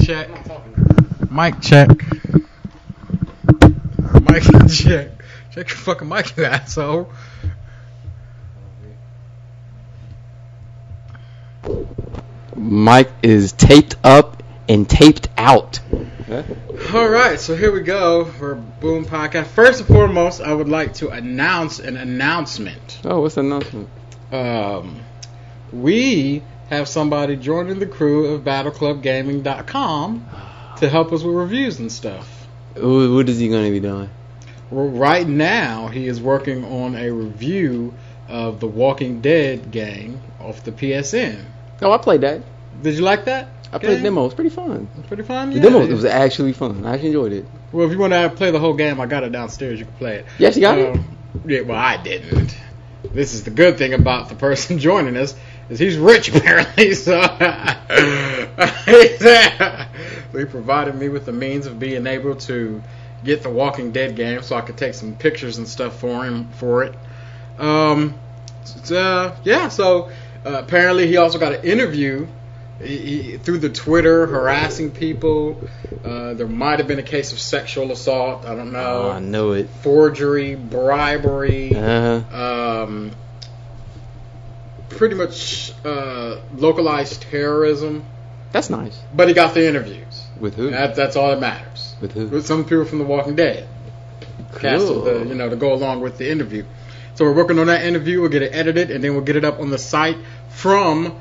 check. Mic check. Mic check. Check your fucking mic, you asshole. Mic is taped up and taped out. Alright, so here we go for Boom Podcast. First and foremost, I would like to announce an announcement. Oh, what's the announcement? We have somebody joining the crew of BattleClubGaming.com to help us with reviews and stuff. What is he going to be doing? Well, right now, he is working on a review of the Walking Dead game off the PSN. Oh, I played that. Did you like that? I played the demo. It was pretty fun. Pretty fun? The Yeah. demo was actually fun. I actually enjoyed it. Well, if you want to play the whole game, I got it downstairs. You can play it. Yes, you got it? Yeah, well, I didn't. This is the good thing about the person joining us, is he's rich, apparently. So he provided me with the means of being able to get the Walking Dead game so I could take some pictures and stuff for him for it. So apparently he also got an interview through the Twitter harassing people. There might have been a case of sexual assault. I don't know. Oh, I know it. Forgery, bribery, pretty much localized terrorism. That's nice. But he got the interviews. With who? That's all that matters. With who? With some people from The Walking Dead. Cool. Casted to go along with the interview. So we're working on that interview. We'll get it edited, and then we'll get it up on the site from...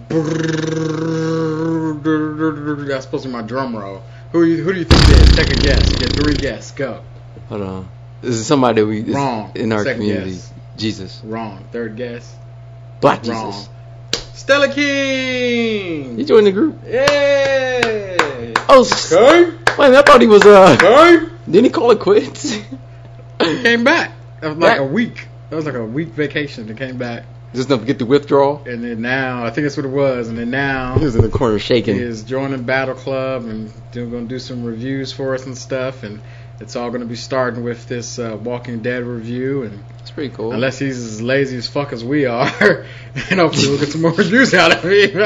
That's supposed to be my drum roll. Who do you think it is? Take a guess. Get 3 guesses. Go. Hold on. This is somebody that Wrong. in our Second community. guess. Jesus. Wrong. 3rd guess. Black Wrong. Jesus. Stella King. He joined the group. Yay. Oh, Okay. wait, I thought he was, Okay. didn't he call it quits? He came back. That was like a week. That was like a week vacation. He came back. Just enough to get the withdrawal? And then now, I think that's what it was. And then now, He was in the corner shaking. he is joining Battle Club and going to do some reviews for us and stuff. And it's all going to be starting with this Walking Dead review. And That's pretty cool. unless he's as lazy as fuck as we are, and hopefully we'll get some more reviews out of him.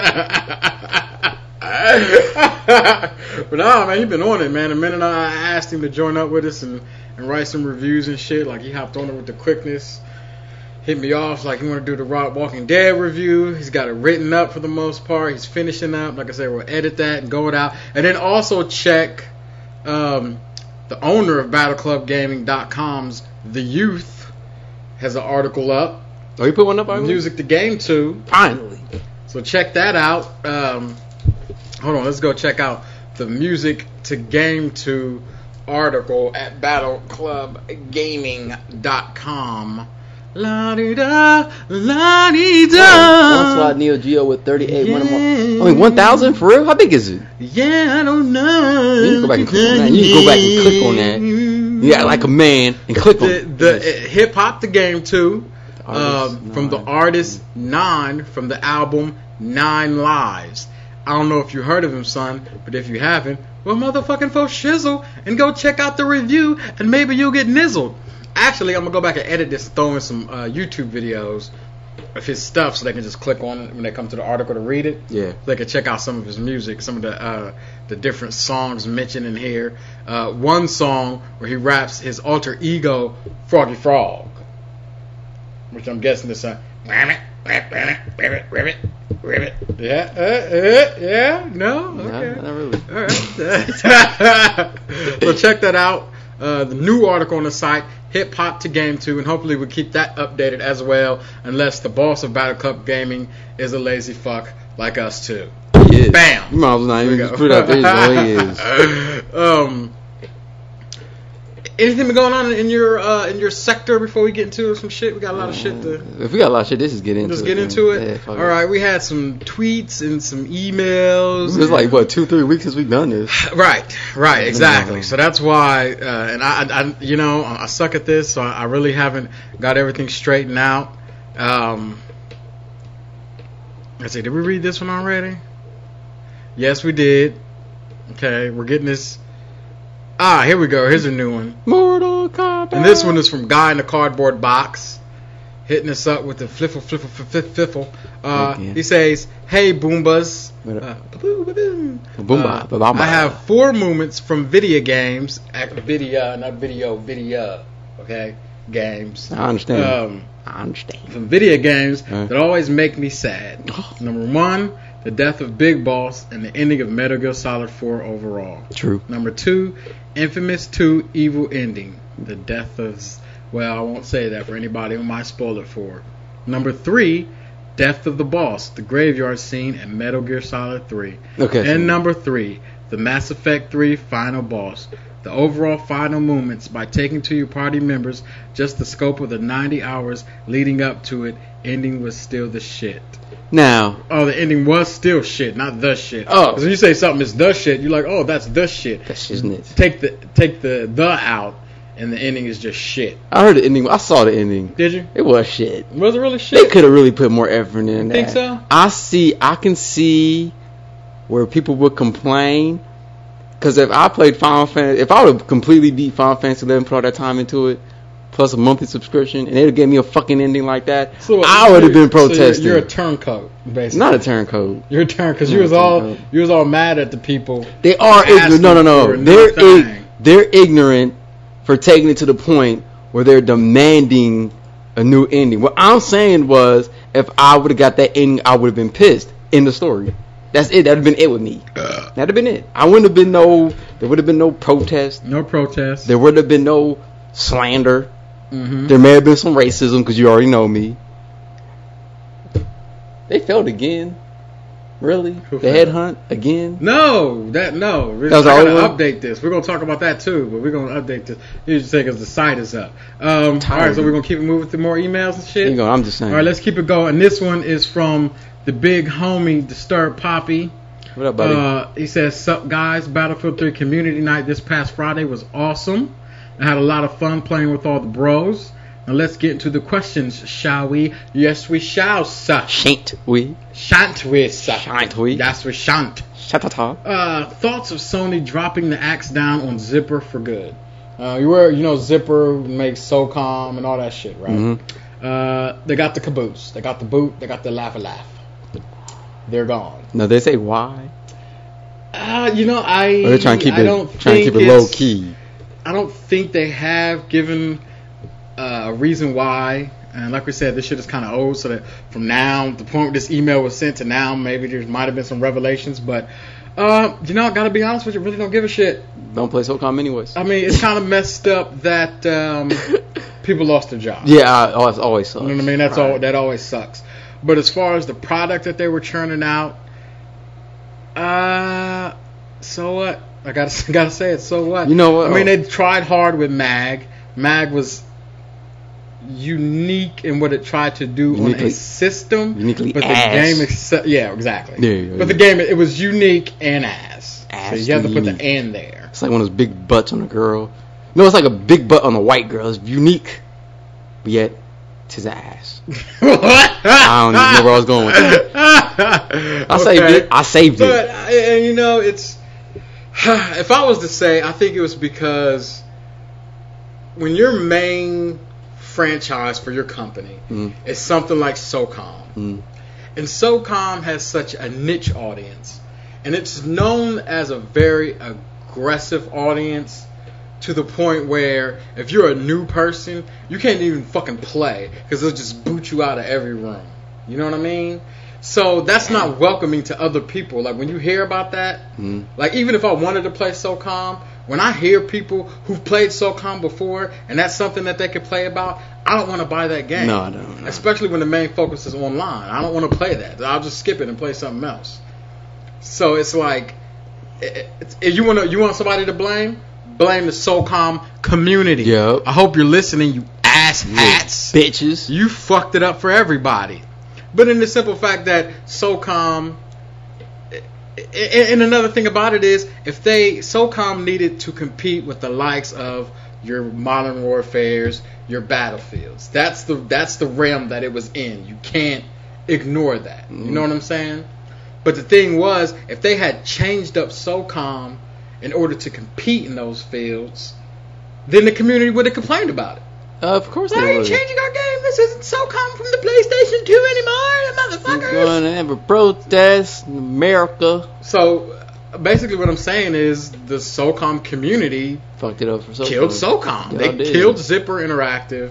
But no, man, he's been on it, man. The minute I asked him to join up with us and write some reviews and shit, like he hopped on it with the quickness. Hit me off like he want to do the Walking Dead review. He's got it written up for the most part. He's finishing up. Like I said, we'll edit that and go it out. And then also check the owner of BattleClubGaming.com's The Youth has an article up. Oh, you put one up already? Music to Game To. Finally. So check that out. Hold on, let's go check out the Music to Game To article at BattleClubGaming.com. La-di-da, la-di-da. Onslaught Neo Geo with 38. Yeah. 1,000? For real? How big is it? Yeah, I don't know. You need to go back and click on that. You need to go back and click on that. Yeah, like a man and click on the Hip Hop the Game To from the Nine. artist Nine from the album 9 Lives. I don't know if you heard of him, son, but if you haven't, well, motherfucking fo shizzle and go check out the review and maybe you'll get nizzled. Actually, I'm going to go back and edit this and throw in some YouTube videos of his stuff so they can just click on it when they come to the article to read it. Yeah. So they can check out some of his music, some of the different songs mentioned in here. One song where he raps his alter ego, Froggy Frog, which I'm guessing is ribbit. Yeah? Yeah? No? Okay. Not really. All right. So check that out. The new article on the site, Hip Hop to Game To, and hopefully we'll keep that updated as well, unless the boss of Battle Club Gaming is a lazy fuck like us too. He is. Bam. You might as well not even just put it out there. He's all he is. Anything been going on in your sector before we get into some shit? We got a lot of shit to... If we got a lot of shit, just get into it. Just get into it? Yeah, fuck it. Alright, we had some tweets and some emails. It's like, 2-3 weeks since we've done this. Right, exactly. So that's why, and I suck at this, so I really haven't got everything straightened out. Let's see, did we read this one already? Yes, we did. Okay, we're getting this. Here we go. Here's a new one. Mortal Kombat. And this one is from Guy in the Cardboard Box. hitting us up with the fliffle. Okay. He says, "Hey Boombas, Boomba. I have 4 moments from video games, video. Okay, games. I understand. I understand. From video games that always make me sad. Number 1, the death of Big Boss and the ending of Metal Gear Solid 4 overall. True. Number 2, Infamous 2 evil ending. The death of, well, I won't say that for anybody who might spoil it for. Number 3, death of the boss, the graveyard scene in Metal Gear Solid 3. Okay. And number 3, the Mass Effect 3 final boss. The overall final moments by taking to your party members just the scope of the 90 hours leading up to it. Ending was still the shit. Now. Oh, the ending was still shit, not the shit. Oh. Because when you say something is the shit, you're like, oh, that's the shit. That's isn't it. Take the out, and the ending is just shit. I heard the ending. I saw the ending. Did you? It was shit. Was it really shit? They could have really put more effort in that. Think so? I can see where people would complain. Because if I played Final Fantasy, if I would have completely beat Final Fantasy 11, put all that time into it, plus a monthly subscription, and they'd have gave me a fucking ending like that, so I would have been protesting. So you're a turncoat, basically. Not a turncoat. You're a turncoat because you was all mad at the people. They are ignorant. No. They're ignorant for taking it to the point where they're demanding a new ending. What I'm saying was, if I would have got that ending, I would have been pissed in the story. That's it. That'd have been it with me. That'd have been it. There would have been no protest. No protest. There would have been no slander. Mm-hmm. There may have been some racism because you already know me. They failed again. Really? The headhunt again? No. That was I gotta update this. We're gonna talk about that too, but we're gonna update this. You just say because the site is up. All right, so we're gonna keep it moving through more emails and shit. You go. I'm just saying. All right, let's keep it going. And this one is from the big homie Disturbed Poppy. What up, buddy? He says, "Sup guys, Battlefield 3 community night this past Friday was awesome. I had a lot of fun playing with all the bros. Now let's get into the questions, shall we? Yes, we shall, sir. Shan't we? Shan't we, sir? Shan't we? Yes, we shan't. Sha-ta-ta. Thoughts of Sony dropping the axe down on Zipper for good? Zipper makes SOCOM and all that shit, right? Mm-hmm. They got the caboose. They got the boot. They got the laugh. They're gone. No, they say why? They're trying to keep it low key. I don't think they have given a reason why. And like we said, this shit is kind of old. So that from now, the point where this email was sent to now, maybe there might have been some revelations. But I gotta be honest with you, really don't give a shit. Don't play SOCOM anyways. I mean, it's kind of messed up that people lost their jobs. Yeah, it always sucks. You know what I mean? That's all. That always sucks. But as far as the product that they were churning out, so what? I gotta say it. So what? You know what? I mean, they tried hard with Mag. Mag was unique in what it tried to do on a system, uniquely but ass. The game, yeah, exactly. Yeah. But the game, it was unique and ass. Ass so you have to put unique. the "and" there. It's like one of those big butts on a girl. No, it's like a big butt on a white girl. It's unique, but yet tis ass. What? I don't even know where I was going with that. I saved it. But it's. If I was to say, I think it was because when your main franchise for your company is something like SOCOM, and SOCOM has such a niche audience, and it's known as a very aggressive audience to the point where if you're a new person, you can't even fucking play because they'll just boot you out of every room. You know what I mean? So that's not welcoming to other people. Like when you hear about that, like even if I wanted to play SOCOM, when I hear people who've played SOCOM before and that's something that they could play about, I don't want to buy that game. No, I don't. Especially when the main focus is online. I don't want to play that. I'll just skip it and play something else. So it's like, if you want somebody to blame the SOCOM community. Yep. I hope you're listening, you ass hats. Bitches. You fucked it up for everybody. But in the simple fact that SOCOM, and another thing about it is, if SOCOM needed to compete with the likes of your Modern Warfares, your Battlefields, that's the realm that it was in. You can't ignore that. You know what I'm saying? But the thing was, if they had changed up SOCOM in order to compete in those fields, then the community would have complained about it. Of course they would. Why are you changing our game? This isn't SOCOM from the PlayStation 2 anymore, motherfuckers. We're going to have a protest in America. So, basically what I'm saying is the SOCOM community fucked it up for SOCOM. Killed SOCOM. They killed Zipper Interactive.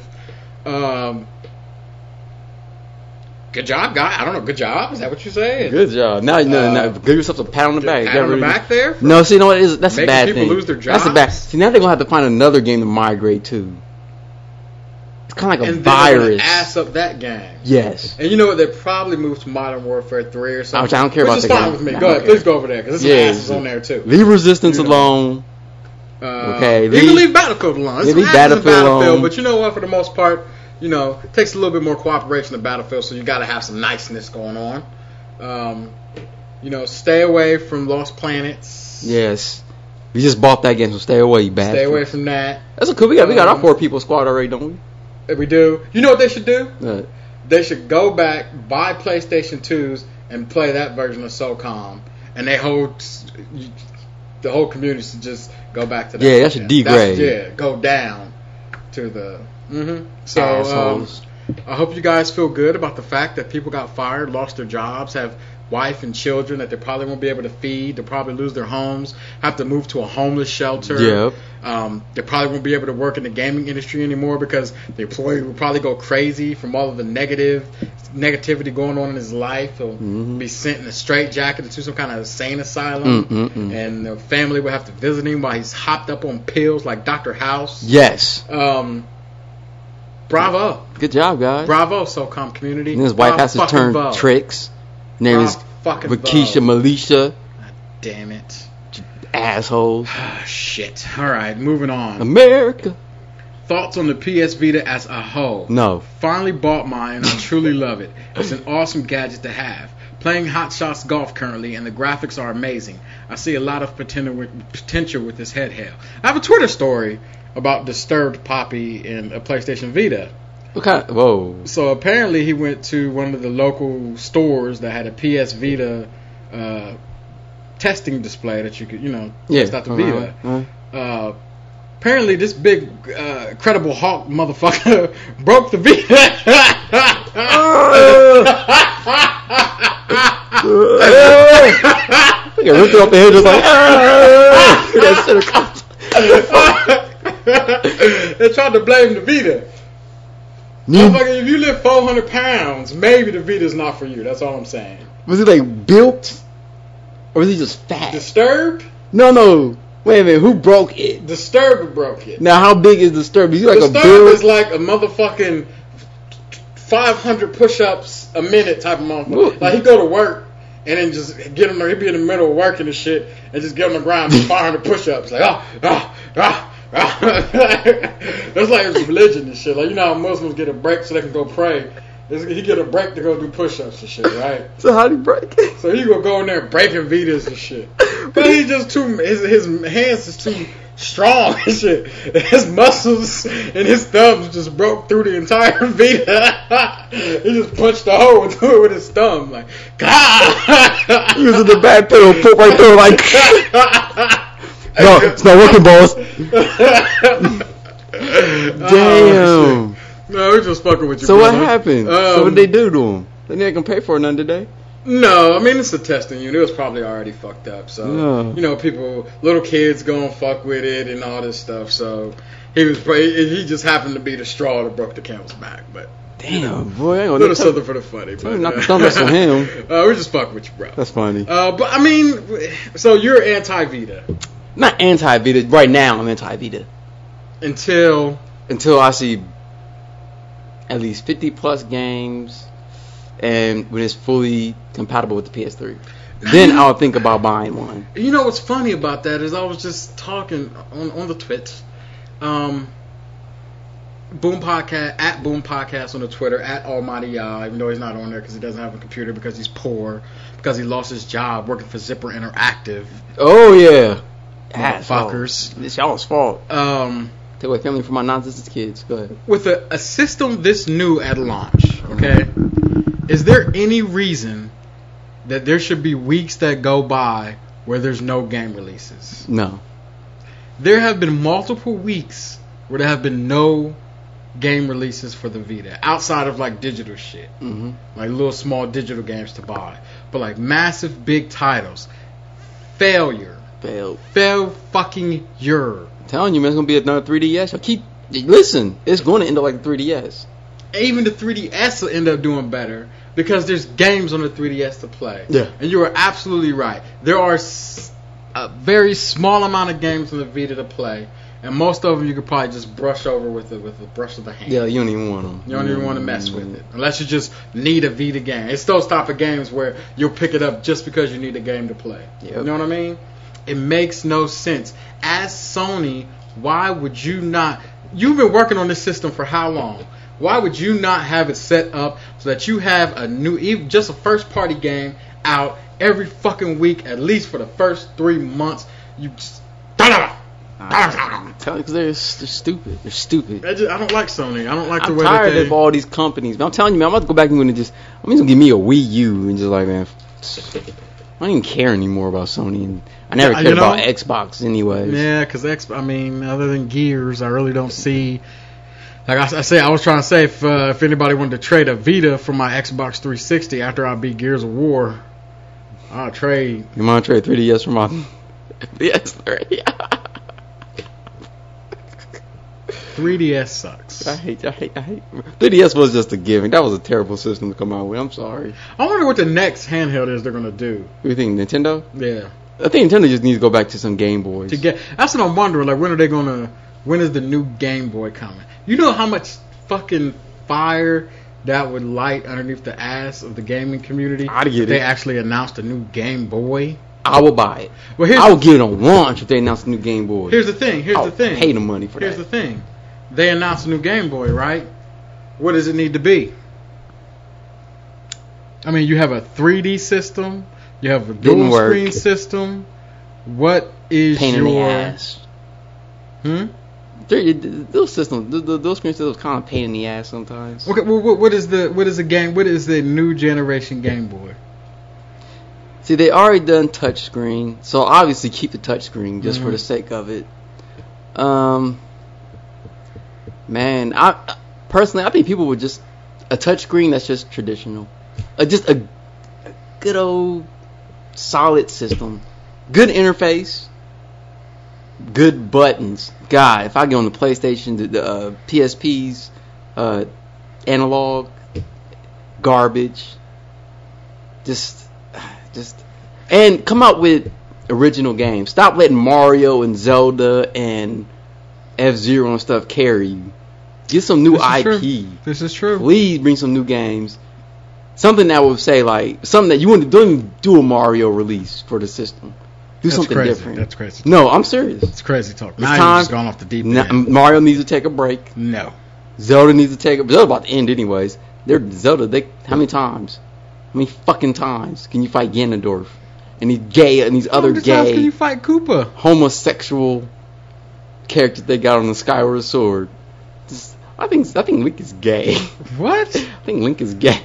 Good job, guy. I don't know. Good job. Is that what you're saying? Good job. Now, give yourself a pat on the back. Pat on the back there? No, see, you know what? That's a bad thing. Making people lose their jobs? That's a bad. See, now they're going to have to find another game to migrate to. It's kind of like a and virus. And ass up that game. Yes. And you know what? They probably moved to Modern Warfare 3 or something. Which I don't care about that game. Which is fine with me. Go ahead. Please go over there, because there's some asses on there, too. Leave Resistance alone. Okay. You can leave Battlefield alone. There's some asses in Battlefield, but you know what? For the most part, you know, it takes a little bit more cooperation in Battlefield, so you got to have some niceness going on. You know, stay away from Lost Planets. Yes. We just bought that game, so stay away, you bastard. Stay away from that. That's cool. We got our 4 people squad already, don't we? We do. You know what they should do? What? They should go back, buy PlayStation 2s, and play that version of SOCOM. And the whole community should just go back to that. Yeah, that should degrade. Go down to the... So, I hope you guys feel good about the fact that people got fired, lost their jobs, have wife and children that they probably won't be able to feed. They'll probably lose their homes, have to move to a homeless shelter. Yep. They probably won't be able to work in the gaming industry anymore because the employee will probably go crazy from all of the negativity going on in his life. He'll be sent in a straitjacket to some kind of insane asylum. And the family will have to visit him while he's hopped up on pills like Dr. House. Yes. Bravo. Good job, guys. Bravo, SOCOM community. And his wife has to turn tricks. Name is Vakisha Malisha. God damn it. Assholes. Shit. Alright, moving on. America. Thoughts on the PS Vita as a whole? No. Finally bought mine and I truly love it. It's an awesome gadget to have. Playing Hot Shots Golf currently and the graphics are amazing. I see a lot of potential with this head held. I have a Twitter story about Disturbed Poppy and a PlayStation Vita. What kind? Whoa. So apparently he went to one of the local stores that had a PS Vita testing display that you could, test out the Vita. Apparently this big Incredible Hulk motherfucker broke the Vita. He ripped it off the head just like that shit across. They tried to blame the Vita. Motherfucker, if you lift 400 pounds, maybe the Vita's not for you. That's all I'm saying. Was he like built? Or was he just fat? Disturbed? No. Wait a minute. Who broke it? Disturbed broke it. Now, how big is Disturbed? Is he like Disturbed a build? is like a motherfucking 500 push-ups a minute type of motherfucker. Like, he go to work and then just get him there. He'd be in the middle of working and shit and just get on the ground and 500 push-ups. Like, that's like his religion and shit. Like, you know how Muslims get a break so they can go pray. He get a break to go do push-ups and shit, right? So how'd he break it? So he gonna go in there breaking Vitas and shit. Cause he just his hands is too strong and shit. His muscles and his thumbs just broke through the entire Vita. He just punched the hole through it with his thumb, like, God. He was in the back pedal, put right through, like. No, it's not working, boss. Damn. No, we're just fucking with you. So brother. What happened? So what did they do to him? They didn't gonna pay for it none, did they? No, I mean it's a testing unit. It was probably already fucked up. So little kids gonna fuck with it and all this stuff. So he just happened to be the straw that broke the camel's back. But damn, boy, I ain't gonna little something for the funny. But don't mess with him. We're just fucking with you, bro. That's funny. But I mean, so you're anti-Vita. Not anti-Vita. Right now, I'm anti-Vita. Until I see at least 50 plus games, and when it's fully compatible with the PS3, then I'll think about buying one. You know what's funny about that is I was just talking on the Twitch, Boom Podcast on the Twitter @Almighty Yah, even though he's not on there because he doesn't have a computer because he's poor because he lost his job working for Zipper Interactive. Oh yeah. Motherfuckers. It's y'all's fault. Take away family from my nonsense kids. Go ahead. With a system this new at launch, okay, is there any reason that there should be weeks that go by where there's no game releases? No. There have been multiple weeks where there have been no game releases for the Vita outside of like digital shit, like little small digital games to buy, but like massive big titles. Fail fucking your. I'm telling you, man, it's gonna be another 3DS. Listen, it's going to end up like the 3DS. Even the 3DS will end up doing better because there's games on the 3DS to play. Yeah, and you are absolutely right. There are a very small amount of games on the Vita to play. And most of them you could probably just brush over with a brush of the hand. Yeah, you don't even want them. You don't even want to mess with it. Unless you just need a Vita game. It's those type of games where you'll pick it up just because you need a game to play. Yep. You know what I mean? It makes no sense. As Sony, why would you not... You've been working on this system for how long? Why would you not have it set up so that you have a new... even just a first-party game out every fucking week, at least for the first 3 months? You just... I'm telling you, because they're stupid. They're stupid. I don't like Sony. I don't like the way I'm tired of all these companies. But I'm telling you, man, I'm about to go back and just gonna give me a Wii U and just like, man, I don't even care anymore about Sony. And I never cared about Xbox anyways. Yeah, because other than Gears, I really don't see. Like I was trying to say, if anybody wanted to trade a Vita for my Xbox 360 after I beat Gears of War, I'll trade. You want to trade 3DS for my PS3? 3DS sucks. I hate. 3DS was just a gimmick. That was a terrible system to come out with. I'm sorry. I wonder what the next handheld is they're gonna do. What do you think, Nintendo? Yeah. I think Nintendo just needs to go back to some Game Boys. That's what I'm wondering. Like, when is the new Game Boy coming? You know how much fucking fire that would light underneath the ass of the gaming community? I'd get it. They actually announced a new Game Boy. I will buy it. Well, I will get it on launch if they announce a new Game Boy. Here's the thing. Pay the money for that. Here's the thing. They announced a new Game Boy, right? What does it need to be? I mean, you have a 3D system. You have a dual screen system. What is pain in the ass? Those systems, those screen systems, kind of pain in the ass sometimes. Okay, well, what is the new generation Game Boy? See, they already done touchscreen, so obviously keep the touchscreen just for the sake of it. Man, I think people would just a touchscreen that's just traditional, just a good old solid system, good interface, good buttons. God, if I get on the PlayStation, the PSP's analog garbage, just and come out with original games. Stop letting Mario and Zelda and F-Zero and stuff carry you. Get some new IP. This is true. Please bring some new games. Something that would say like something that you wouldn't don't even do a Mario release for the system. Do something different. That's crazy. No, I'm serious. It's crazy talk. Now you've just gone off the deep end. Mario needs to take a break. No. Zelda needs to take a break. Zelda's about to end anyways. How many times? How many fucking times can you fight Ganondorf? And these gay and these other gay. How many times can you fight Koopa? Homosexual characters they got on the Skyward Sword. I think Link is gay. What? I think Link is gay.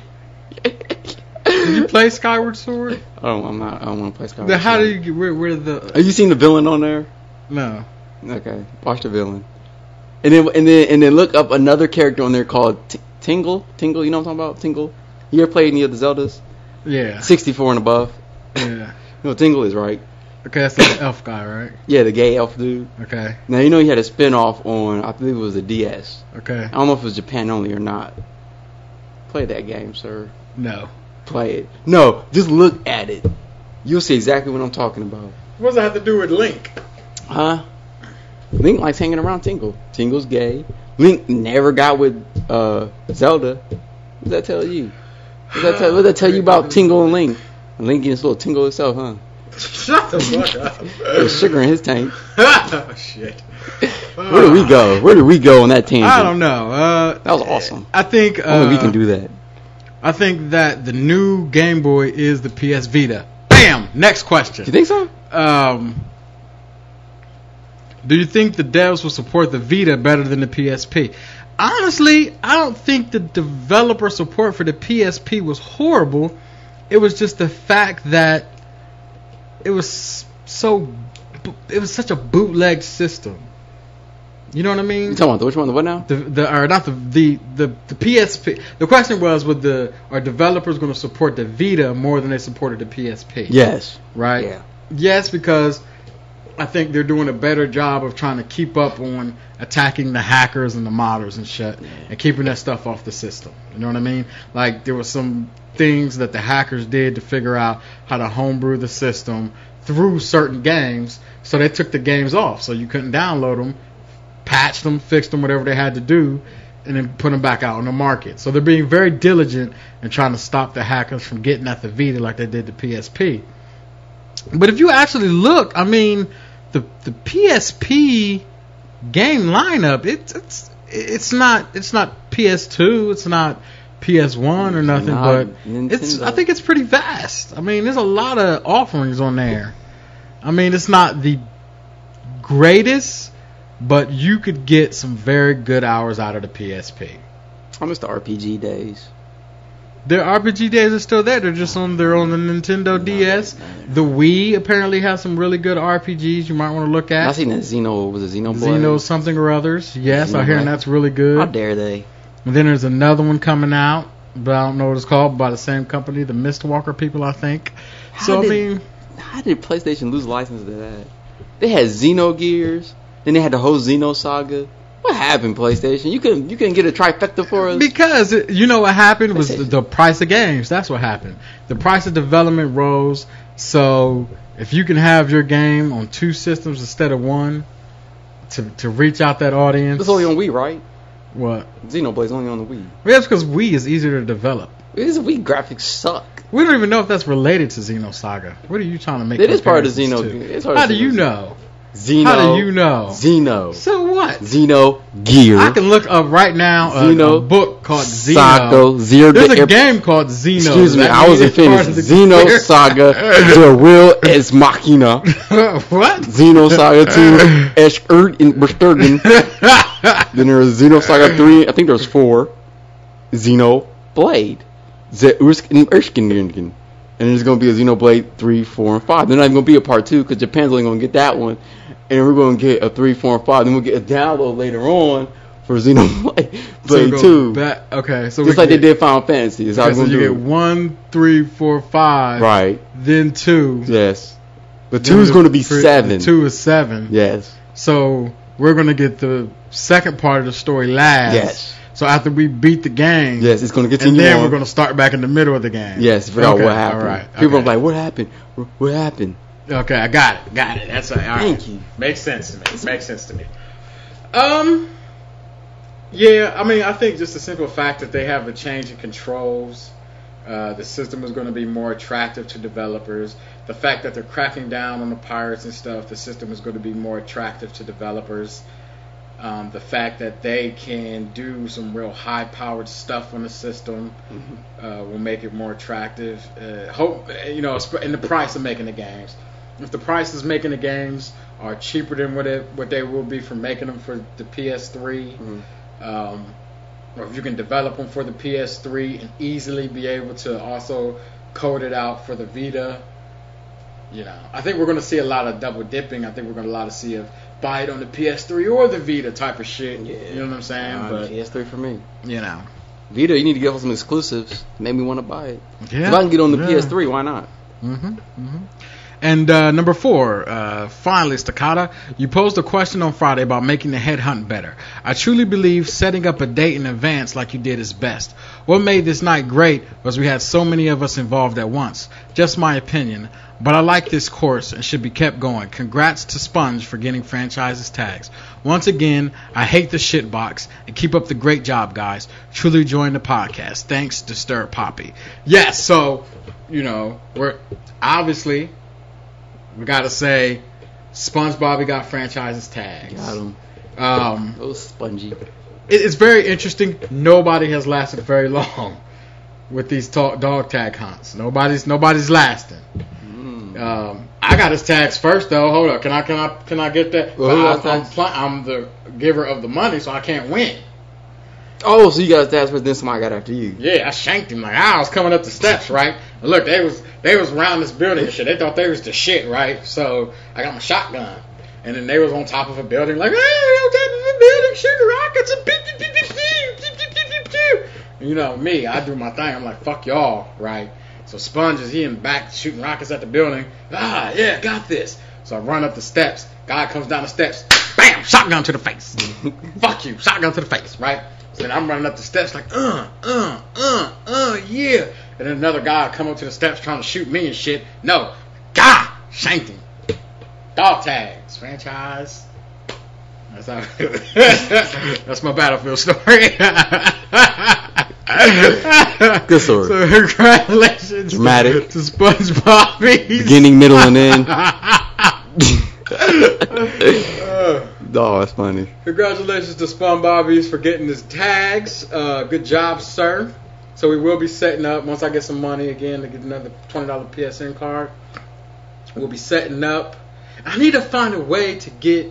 Did you play Skyward Sword? I don't want to play Skyward Sword. How do you get where the? Have you seen the villain on there? No. Okay, watch the villain, and then look up another character on there called Tingle. Tingle, you know what I'm talking about? Tingle. You ever played any of the Zeldas? Yeah. 64 and above. Yeah. You know Tingle is, right? Okay, that's like the elf guy, right? Yeah, the gay elf dude. Okay. Now you know he had a spin-off on, I believe it was the DS. Okay. I don't know if it was Japan only or not. Play that game, sir. No. Play it. No, just look at it. You'll see exactly what I'm talking about. What does that have to do with Link? Huh? Link likes hanging around Tingle. Tingle's gay. Link never got with Zelda. What does that tell you? What does that tell you about Tingle and Link? And Link getting a little tingle himself, huh? Shut the fuck up. There's sugar in his tank. Oh, shit. Where do we go? Where do we go on that tangent? I don't know. That was awesome. I think only we can do that. I think that the new Game Boy is the PS Vita. Bam! Next question. You think so? Do you think the devs will support the Vita better than the PSP? Honestly, I don't think the developer support for the PSP was horrible. It was just the fact that it was such a bootleg system. You know what I mean? You talking about which one? The what now? The PSP. The question was, are developers going to support the Vita more than they supported the PSP? Yes. Right? Yeah. Yes, because I think they're doing a better job of trying to keep up on attacking the hackers and the modders and shit, and keeping that stuff off the system. You know what I mean? Like, there were some things that the hackers did to figure out how to homebrew the system through certain games, so they took the games off, so you couldn't download them, patched them, fixed them, whatever they had to do, and then put them back out on the market. So they're being very diligent in trying to stop the hackers from getting at the Vita like they did the PSP. But if you actually look, I mean, the PSP game lineup, it's not PS2, it's not PS1 or nothing, but I think it's pretty vast. I mean, there's a lot of offerings on there. I mean, it's not the greatest, but you could get some very good hours out of the PSP. I miss the RPG days. Their RPG days are still there. They're just on the Nintendo DS. The Wii apparently has some really good RPGs you might want to look at. I seen that Xenoblade? Xeno something or others. Yes, I hear that's really good. How dare they? And then there's another one coming out, but I don't know what it's called, by the same company, the Mistwalker people, I think. How did PlayStation lose license to that? They had Xenogears, then they had the whole Xeno saga. What happened, PlayStation? You couldn't get a trifecta for us? Because you know what happened was the price of games. That's what happened. The price of development rose. So if you can have your game on 2 systems instead of 1 to reach out that audience. It's only on Wii, right? What? Xenoblade's only on the Wii. Well, that's because Wii is easier to develop. These Wii graphics suck. We don't even know if that's related to Xenosaga. What are you trying to make? It is part of Xeno. How do you know? Xeno. How do you know? Xeno. So what? Xenogears. I can look up right now a book called Xeno. Saga, There's a game called Xeno. Excuse me, I wasn't finished. Xenosaga, the real Ex Machina. What? Xenosaga 2, Eschert in Berstergen. Then there was Xenosaga 3, I think there was 4. Xenoblade. Erskinen. And there's going to be a Xenoblade 3, 4, and 5. There's not even going to be a part 2 because Japan's only going to get that one. And we're going to get a 3, 4, and 5. Then we'll get a download later on for Xenoblade 2. Okay, so just like they did Final Fantasy. So you get 1, 3, 4, 5. Right. Then 2. Yes. But 2 is going to be 7. 2 is 7. Yes. So we're going to get the second part of the story last. Yes. So after we beat the game, yes, it's going to continue. And then we're going to start back in the middle of the game. Yes, figure out what happened. All right. People are like, "What happened? What happened?" Okay, I got it. That's all right. Thank you. Makes sense to me. Yeah, I mean, I think just the simple fact that they have a change in controls, the system is going to be more attractive to developers. The fact that they're cracking down on the pirates and stuff, the system is going to be more attractive to developers. The fact that they can do some real high-powered stuff on the system will make it more attractive. In the price of making the games. If the prices making the games are cheaper than what they will be for making them for the PS3, or if you can develop them for the PS3 and easily be able to also code it out for the Vita, I think we're going to see a lot of double dipping. I think we're going to see buy it on the PS3 or the Vita type of shit. Yeah. You know what I'm saying? But PS3 for me. Vita, you need to give us some exclusives. Make me want to buy it. Yeah. If I can get on the PS3, why not? And number 4, finally, Staccato, you posed a question on Friday about making the headhunt better. I truly believe setting up a date in advance like you did is best. What made this night great was we had so many of us involved at once. Just my opinion. But I like this course and should be kept going. Congrats to Sponge for getting franchises tags. Once again, I hate the shit box and keep up the great job, guys. Truly enjoying the podcast. Thanks, Disturbed Poppy. Yes, so, we're obviously, we got to say, Sponge Bobby got franchises tags. Got him. It was spongy. It's very interesting. Nobody has lasted very long with these dog tag hunts. Nobody's lasting. I got his tags first though. Hold up, can I get that? I'm the giver of the money, so I can't win. Oh, so you got his tags first, then somebody got after you? Yeah, I shanked him. I was coming up the steps, right? And look, they was around this building and shit. They thought they was the shit, right? So I got my shotgun, and then they was on top of a building, like, hey, on top of a bang, shooting rockets, and beep, beep, beep, beep, beep, beep, beep, beep, beep. You know, me, I do my thing. I'm like, fuck y'all, right? So Sponge is he in the back shooting rockets at the building. Yeah, got this. So I run up the steps. Guy comes down the steps. Bam, shotgun to the face. Fuck you, shotgun to the face, right? So then I'm running up the steps like, yeah. And then another guy come up to the steps trying to shoot me and shit. No, God, shanked him. Dog tags, franchise. That's how. That's my Battlefield story. Good story. So congratulations, dramatic to SpongeBob. Beginning, middle, and end. Oh, that's funny. Congratulations to SpongeBobbies for getting his tags. Good job, sir. So we will be setting up once I get some money again to get another $20 PSN card. We'll be setting up. I need to find a way to get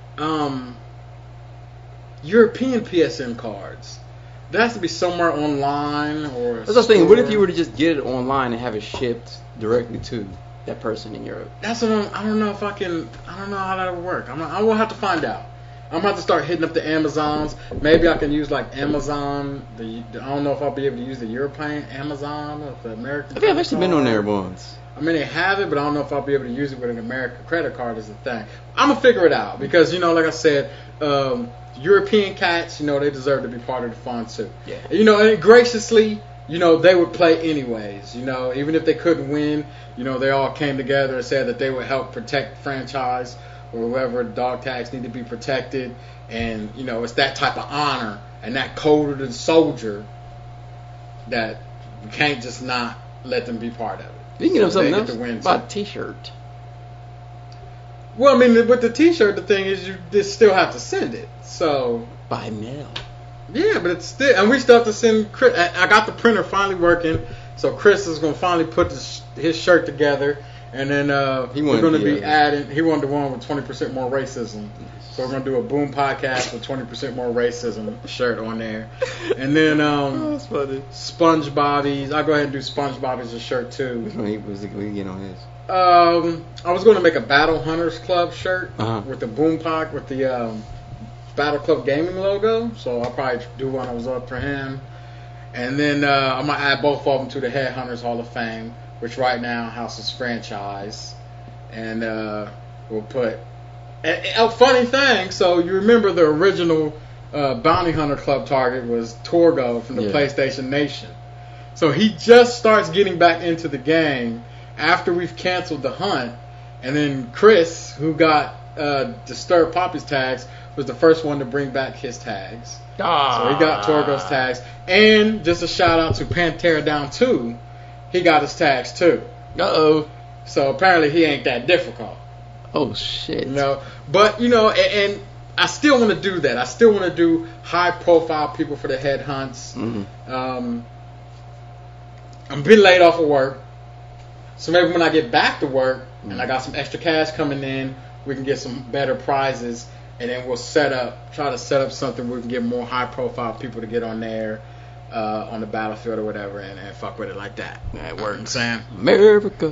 European PSN cards. There has to be somewhere online or. That's the thing. What if you were to just get it online and have it shipped directly to that person in Europe? That's what I don't know if I can. I don't know how that would work. I will have to find out. I'm going to have to start hitting up the Amazons. Maybe I can use like Amazon. I don't know if I'll be able to use the European Amazon or the American. I think I've actually been on there once. I mean, they have it, but I don't know if I'll be able to use it with an American credit card is the thing. I'm going to figure it out because, you know, like I said, European cats, you know, they deserve to be part of the fun too. Yeah. You know, and graciously, you know, they would play anyways. You know, even if they couldn't win, you know, they all came together and said that they would help protect the franchise or whoever dog tags need to be protected. And, you know, it's that type of honor and that coded soldier that you can't just not let them be part of it. You can get them something else. Buy a t-shirt. Well, I mean, with the t-shirt, the thing is you just still have to send it. So by mail. Yeah, but it's still, and we still have to send Chris. I got the printer finally working, so Chris is going to finally put his shirt together, and then we're going to be adding. He wanted the one with 20% more racism, so we're going to do a Boom podcast with 20% more racism shirt on there, and then that's funny. SpongeBobbies. I'll go ahead and do SpongeBobbies' shirt too. Which one was he get on his? I was going to make a Battle Hunters Club shirt with the Boom Pod with the Battle Club Gaming logo, so I'll probably do one that was up for him. And then I'm going to add both of them to the Headhunters Hall of Fame, which right now houses franchise. And we'll put a funny thing, so you remember the original Bounty Hunter Club target was Torgo from the PlayStation Nation. So he just starts getting back into the game after we've canceled the hunt, and then Chris, who got Disturbed Poppy's tags, was the first one to bring back his tags. So he got Torgo's tags. And just a shout out to Pantera Down 2, he got his tags too. Uh-oh. So apparently he ain't that difficult. Oh, shit. You know, but, you know, and I still want to do that. I still want to do high-profile people for the head hunts. Mm-hmm. I'm been laid off of work. So maybe when I get back to work and I got some extra cash coming in, we can get some better prizes, and then we'll try to set up something where we can get more high-profile people to get on there on the battlefield or whatever, and fuck with it like that. That works. I'm saying? America.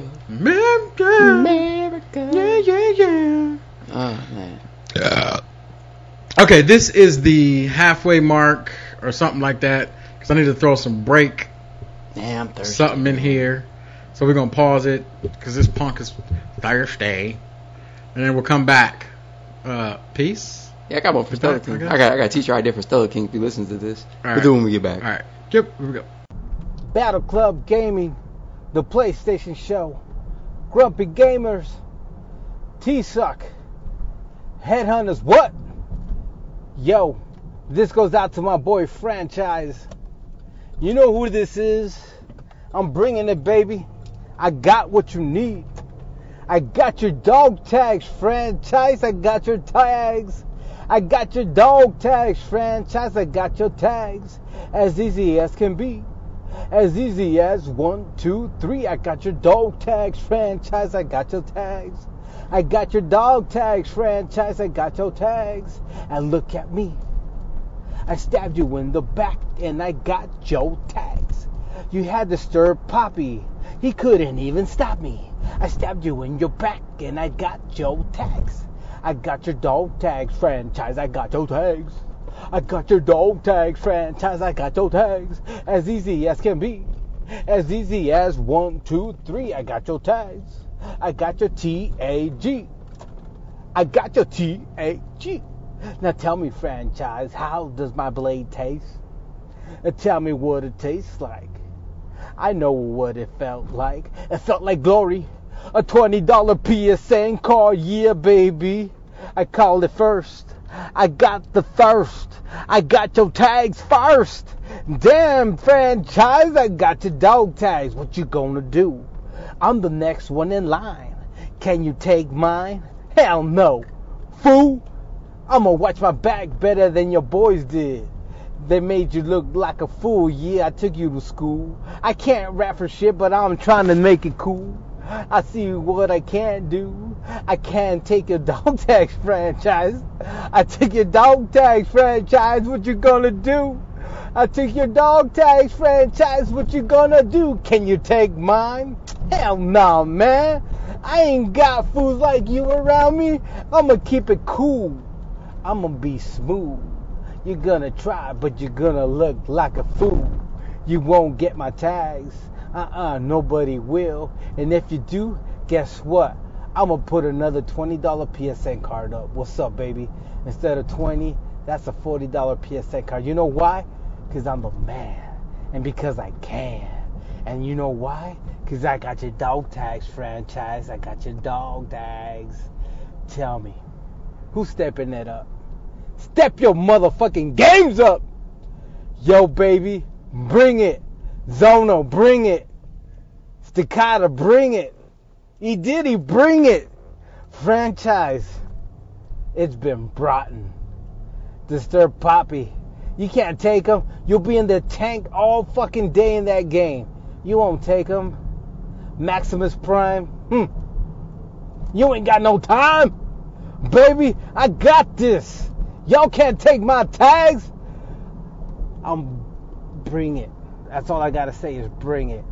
Yeah. Oh, man. Okay, this is the halfway mark or something like that, because I need to throw some break. Damn, thirsty. Something in here. So we're going to pause it because this punk is thirsty. And then we'll come back. Peace. Yeah, I got one for Stella King. I got a teacher idea for Stella King if he listens to this. We'll do it when we get back. All right. Yep, here we go. Battle Club Gaming, the PlayStation Show, Grumpy Gamers, T-Suck, Headhunters, what? Yo, this goes out to my boy Franchise. You know who this is. I'm bringing it, baby. I got what you need. I got your dog tags, Franchise. I got your tags. I got your dog tags, Franchise. I got your tags. As easy as can be. As easy as 1, 2, 3. I got your dog tags, Franchise. I got your tags. I got your dog tags, Franchise. I got your tags. And look at me. I stabbed you in the back and I got your tags. You had Disturbed Poppy. He couldn't even stop me. I stabbed you in your back and I got your tags. I got your dog tags, Franchise. I got your tags. I got your dog tags franchise. I got your tags as easy as can be. As easy as 1, 2, 3. I got your tags. I got your TAG. I got your TAG. Now tell me, franchise, how does my blade taste? Tell me what it tastes like. I know what it felt like. It felt like glory. A $20 PSN car, yeah, baby. I called it first. I got the thirst. I got your tags first. Damn, franchise, I got your dog tags. What you gonna do? I'm the next one in line. Can you take mine? Hell no. Fool. I'ma watch my back better than your boys did. They made you look like a fool. Yeah, I took you to school. I can't rap for shit, but I'm trying to make it cool. I see what I can't do. I can't take your dog tags franchise. I took your dog tags franchise. What you gonna do? I took your dog tags franchise. What you gonna do? Can you take mine? Hell no, man. I ain't got fools like you around me. I'ma keep it cool. I'ma be smooth. You're gonna try, but you're gonna look like a fool. You won't get my tags. Nobody will. And if you do, guess what? I'm gonna put another $20 PSN card up. What's up, baby? Instead of 20, that's a $40 PSN card. You know why? Because I'm the man. And because I can. And you know why? Because I got your dog tags franchise. I got your dog tags. Tell me, who's stepping that up? Step your motherfucking games up. Yo, baby, bring it. Zono, bring it. Staccato, bring it. E Diddy, bring it. Franchise, it's been brought in. Disturb Poppy, you can't take him. You'll be in the tank all fucking day in that game. You won't take him. Maximus Prime, you ain't got no time. Baby, I got this. Y'all can't take my tags. Bring it. That's all I gotta say is bring it.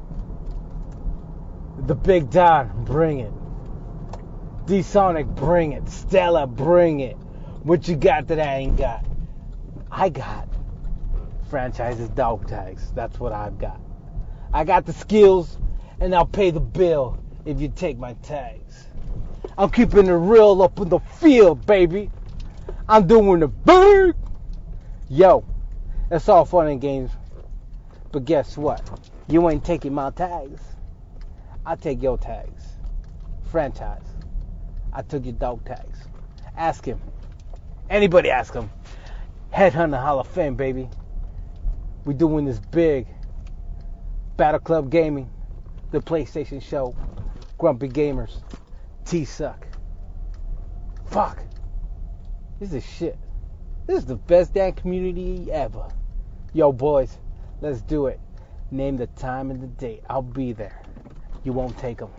The Big Don, bring it. D-Sonic, bring it. Stella, bring it. What you got that I ain't got? I got franchises dog tags. That's what I've got. I got the skills, and I'll pay the bill if you take my tags. I'm keeping it real up in the field, baby. I'm doing the big. Yo, that's all fun and games. But guess what? You ain't taking my tags. I take your tags. Franchise. I took your dog tags. Ask him. Anybody ask him. Headhunter Hall of Fame, baby. We doing this big. Battle Club Gaming. The PlayStation Show. Grumpy Gamers. T-Suck. Fuck. This is shit. This is the best damn community ever. Yo, boys, let's do it. Name the time and the date. I'll be there. You won't take them.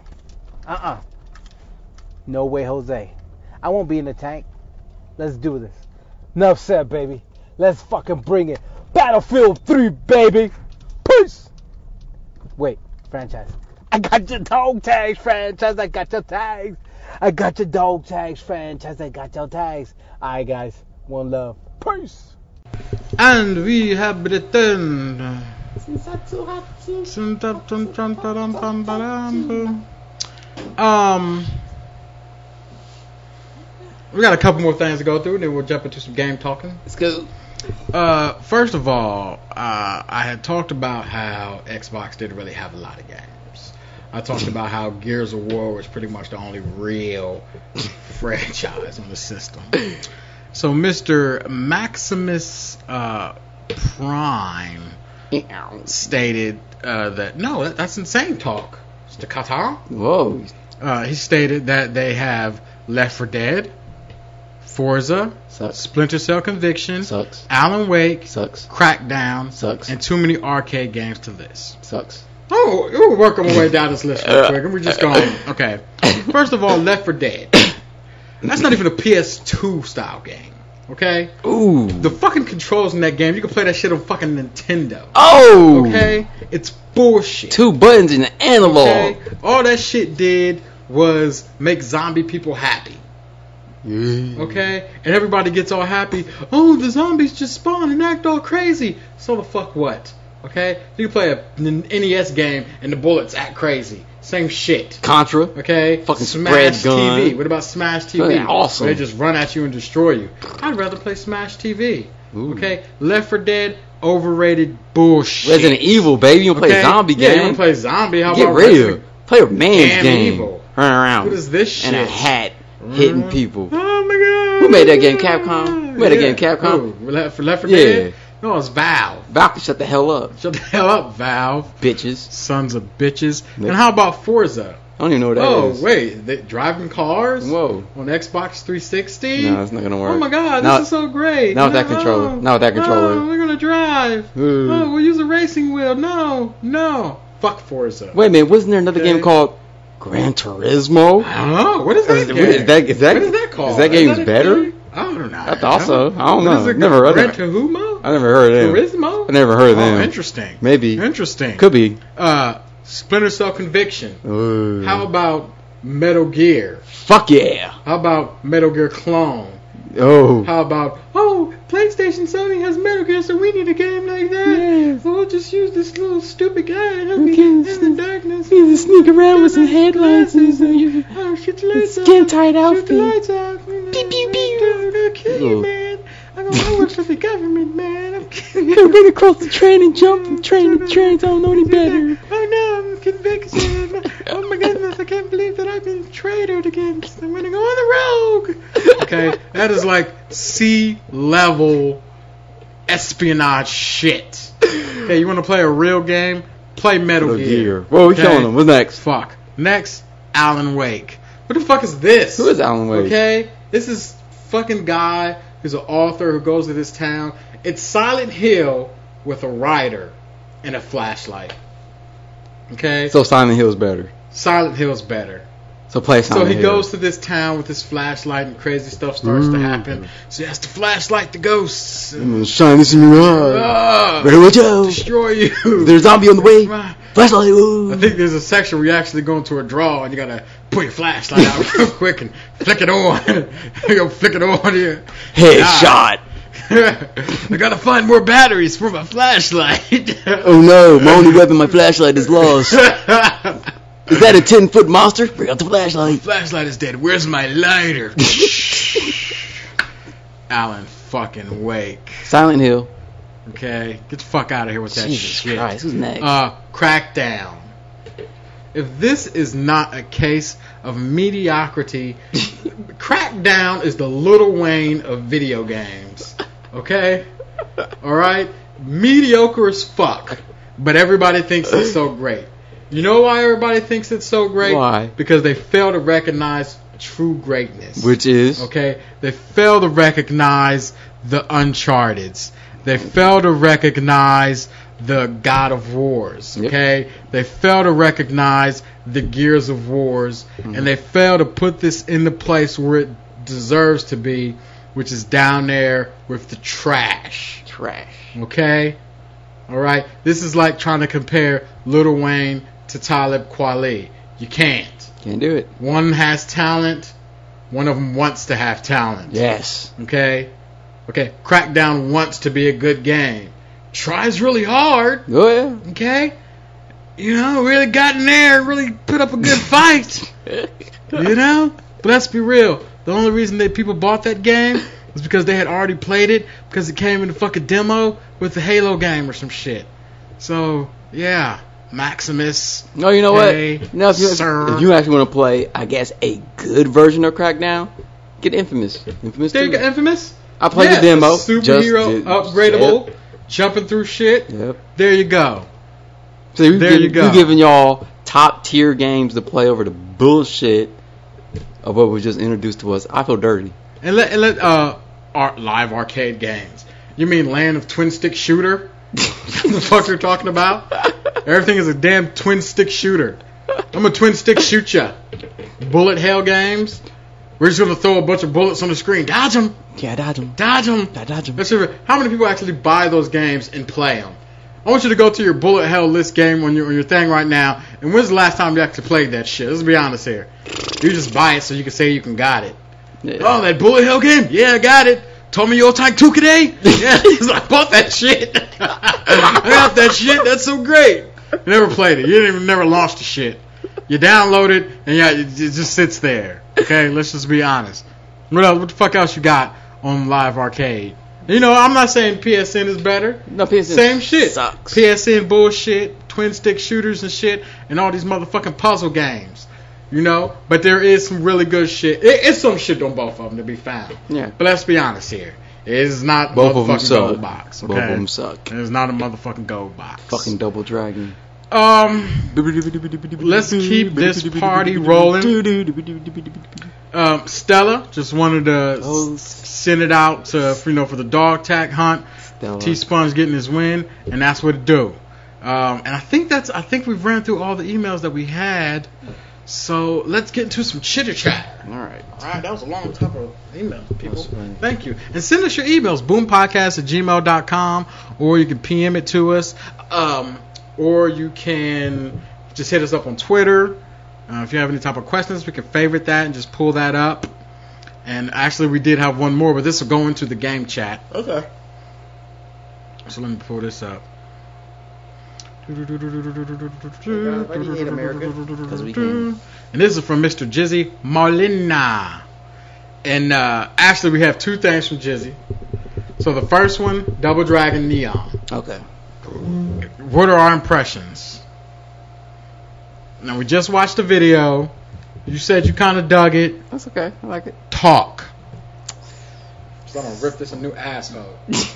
No way, Jose. I won't be in the tank. Let's do this. Enough said, baby. Let's fucking bring it. Battlefield 3, baby. Peace. Wait, franchise. I got your dog tags, franchise. I got your tags. I got your dog tags, franchise. I got your tags. Alright, guys. One love. Peace. And we have returned. We got a couple more things to go through, then we'll jump into some game talking. Let's go. First of all, I had talked about how Xbox didn't really have a lot of games. I talked about how Gears of War was pretty much the only real franchise on the system. So Mr. Maximus Prime stated that, no, that's insane talk. Staccato. Whoa. He stated that they have Left 4 Dead, Forza, Sucks. Splinter Cell Conviction, Sucks. Alan Wake, Sucks. Crackdown, Sucks. and too many arcade games to list. Sucks. Oh, we'll work our way down this list real quick, and we're just going. Okay. First of all, Left 4 Dead. That's not even a PS2 style game. Okay? Ooh. The fucking controls in that game, you can play that shit on fucking Nintendo. Oh. Okay? It's bullshit. 2 buttons in the analog. Okay? All that shit did was make zombie people happy. Yeah. Okay? And everybody gets all happy. Oh, the zombies just spawn and act all crazy. So the fuck what? Okay? You can play an NES game and the bullets act crazy. Same shit. Contra. Okay? Fucking Smash spread gun. TV. What about Smash TV? That's awesome. Where they just run at you and destroy you. I'd rather play Smash TV. Ooh. Okay? Left 4 Dead, overrated bullshit. Resident Evil, baby. You don't play a zombie Yeah, game. you don't play zombie. How Get about real. Play a man's Damn game. Evil. Run around. What is this shit? And a hat hitting people. Oh my god. Who made that game? Capcom? Who made that game? Capcom? Who? Left 4 Yeah. Dead? No, it's Valve. Valve can shut the hell up. Shut the hell up, Valve. Bitches. Sons of bitches. Yep. And how about Forza? I don't even know what that is. Oh, wait. They driving cars? Whoa. On Xbox 360? No, it's not going to work. Oh my god, Not- this is so great. not with that controller. Not with that controller. Oh, we're going to drive. Ooh. Oh, we'll use a racing wheel. No. Fuck Forza. Wait a minute. Wasn't there another Okay. game called Gran Turismo? I don't know. What is that game? Is that What is that called? Is that game's a better? game? I don't know. I thought so. I don't What know. is it Never heard called? of Gran it. Turismo? I never heard of them. Turismo? I never heard of them. Oh, interesting. Maybe. Interesting. Could be. Splinter Cell Conviction. Ooh. How about Metal Gear? Fuck yeah. How about Metal Gear Clone? Oh. How about, PlayStation Sony has Metal Gear, so we need a game like that. Yes. So we'll just use this little stupid guy and he'll We be can in the darkness. You just sneak around with some headlights and some Oh, shoot the lights off. skin tight Shoot the outfit. lights off. Pew, pew, pew. I'm gonna kill you, Ugh. man. I work for the government, man. I'm killing You run across the train and jump from train to train. I don't know any better. Oh no, I'm convicted. Oh my goodness, I can't believe that I've been traitorred against. I'm gonna go on the rogue. Okay, that is like C-level espionage shit. Okay, you want to play a real game? Play Metal Gear. Whoa, we Okay? killing them. What's next? Fuck. Next, Alan Wake. What the fuck is this? Who is Alan Wake? Okay, this is fucking guy who's an author who goes to this town. It's Silent Hill with a writer and a flashlight. Okay, So Silent Hill's better. Silent Hill's better. So play So Silent he Hill. goes to this town with his flashlight and crazy stuff starts to happen. So he has to flashlight the ghosts. I'm gonna shine this in your eye. Ah, Better watch out. destroy you. There's a zombie on the way. Right. Flashlight. Ooh. I think there's a section where you actually go into a drawer and you gotta put your flashlight out real quick and flick it on. You go flick it on here. Headshot. I gotta find more batteries for my flashlight. Oh no, my only weapon, my flashlight, is lost. Is that a 10-foot monster? Bring out the flashlight. Flashlight is dead. Where's my lighter? Alan fucking Wake. Silent Hill. Okay, get the fuck out of here with that Jesus shit. Christ, who's next? Crackdown. If this is not a case of mediocrity, Crackdown is the Lil Wayne of video games. Okay? Alright? Mediocre as fuck. But everybody thinks it's so great. You know why everybody thinks it's so great? Why? Because they fail to recognize true greatness. Which is? Okay? They fail to recognize the Uncharted's. They fail to recognize the God of Wars. Okay? Yep. They fail to recognize the Gears of Wars. Mm-hmm. And they fail to put this in the place where it deserves to be, which is down there with the trash. Trash. Okay? Alright? This is like trying to compare Lil Wayne to Talib Kweli. You can't. Can't do it. One has talent. One of them wants to have talent. Yes. Okay? Okay, Crackdown wants to be a good game. Tries really hard. Go ahead. Okay? You know, really got in there and really put up a good fight. You know? But let's be real. The only reason that people bought that game was because they had already played it, because it came in the fucking demo with the Halo game or some shit. So, yeah. Maximus. No, you know Hey, what? No, sir. if you actually want to play, I guess, a good version of Crackdown, get Infamous. Infamous There you 2. go, Infamous. I played the demo. Superhero, upgradable, jumping through shit. Yep. There you go. So you go. We're giving y'all top tier games to play over the bullshit of what was just introduced to us. I feel dirty. And let live arcade games. You mean Land of Twin Stick Shooter? What the fuck you're talking about? Everything is a damn twin stick shooter. I'm a twin stick shoot ya. Bullet hell games. We're just gonna throw a bunch of bullets on the screen. Dodge them. Yeah, dodge them. Dodge them. Dodge them. How many people actually buy those games and play them? I want you to go to your bullet hell list game on your thing right now. And when's the last time you actually played that shit? Let's be honest here. You just buy it so you can say you can got it. Yeah. Oh, that Bullet Hell game? Yeah, I got it. Told me your tank 2 today? Yeah, he's like, bought that shit. I got that shit. That's so great. You never played it. You never launched the shit. You download it, and yeah, it just sits there. Okay, let's just be honest. What else? What the fuck else you got on Live Arcade? You know, I'm not saying PSN is better. No, PSN same shit. Sucks. PSN bullshit, twin stick shooters and shit, and all these motherfucking puzzle games. You know, but there is some really good shit. It's some shit on both of them to be found. Yeah. But let's be honest here. It is not both of them motherfucking suck. gold box. Okay? Both of them suck. It is not a motherfucking gold box. Fucking Double Dragon. Let's keep this party rolling. Stella just wanted to send it out to for the dog tag hunt. T-Spun's getting his win, and that's what it do. And I think we've ran through all the emails that we had. So let's get into some chitter chat. All right. That was a long type of email, people. Thank you. And send us your emails, boompodcast@gmail.com, or you can PM it to us, or you can just hit us up on Twitter. If you have any type of questions, we can favorite that and just pull that up. And actually, we did have one more, but this will go into the game chat. Okay. So let me pull this up. Everybody hate America, 'cause we can. And this is from Mr. Jizzy Marlina. And actually, we have two things from Jizzy. So the first one, Double Dragon Neon. Okay. What are our impressions? Now, we just watched the video. You said you kind of dug it. That's okay. I like it. Talk. So I'm going to rip this a new asshole.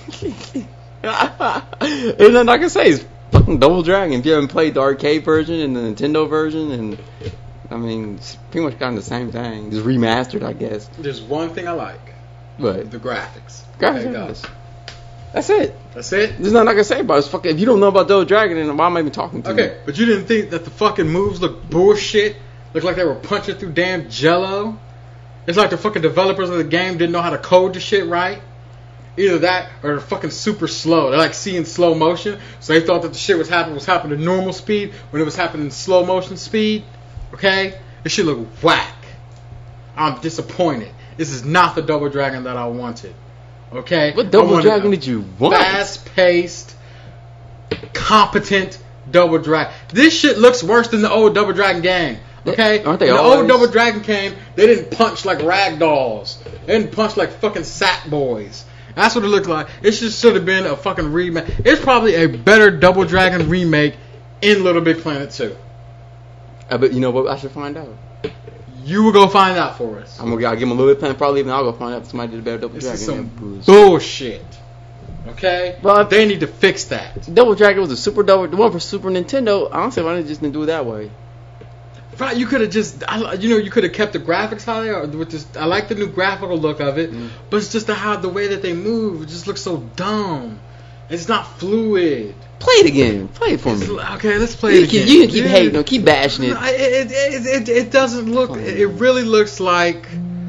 There's nothing I can say. It's fucking Double Dragon. If you haven't played the arcade version and the Nintendo version, and I mean, it's pretty much kind of the same thing. Just remastered, I guess. There's one thing I like. But the graphics. Graphics. That's it. That's it? There's nothing I can say about it. Fucking, if you don't know about Double Dragon, then why am I even talking to you? Okay, but you didn't think that the fucking moves look bullshit? Look like they were punching through damn jello? It's like the fucking developers of the game didn't know how to code the shit right. Either that or they're fucking super slow. They're like seeing slow motion, so they thought that the shit was happening at normal speed when it was happening in slow motion speed. Okay? This shit look whack. I'm disappointed. This is not the Double Dragon that I wanted. Okay? What Double Dragon did you want? Fast-paced, competent Double Dragon. This shit looks worse than the old Double Dragon game. Okay? Aren't they when always? the old Double Dragon came, they didn't punch like rag dolls. They didn't punch like fucking sack boys. That's what it looked like. It should have been a fucking remake. It's probably a better Double Dragon remake in Little Big Planet 2. But you know what? I should find out. You will go find out for us. I'll give him a Little Big Planet, probably even I'll go find out if somebody did a better Double This Dragon. is some bullshit. Okay? Well, they need to fix that. Double Dragon was the one for Super Nintendo. Honestly, why didn't they just do it that way? Right, you could have just, you could have kept the graphics how they are. With this, I like the new graphical look of it, but it's just the way that they move. It just looks so dumb. It's not fluid. Play it again. Play it for me. Okay, let's play it again. You can keep hating, keep bashing it. It doesn't look. It really looks like.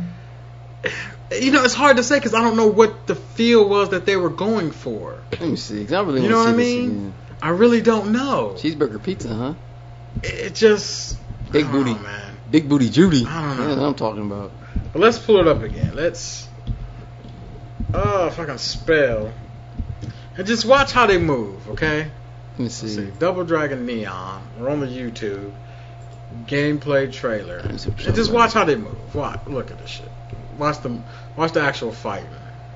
It's hard to say because I don't know what the feel was that they were going for. Let me see. 'Cause I really you know want what to I see mean? this again. I really don't know. Cheeseburger pizza, huh? It just. Big booty. Know, man. Big booty Judy. I don't know. That's what I'm talking about. But let's pull it up again. Let's. Oh, if I can spell. And just watch how they move, okay? Let me see. Let's see. Double Dragon Neon. We're on the YouTube. Gameplay trailer. And just watch how they move. Look at this shit. Watch the actual fighting.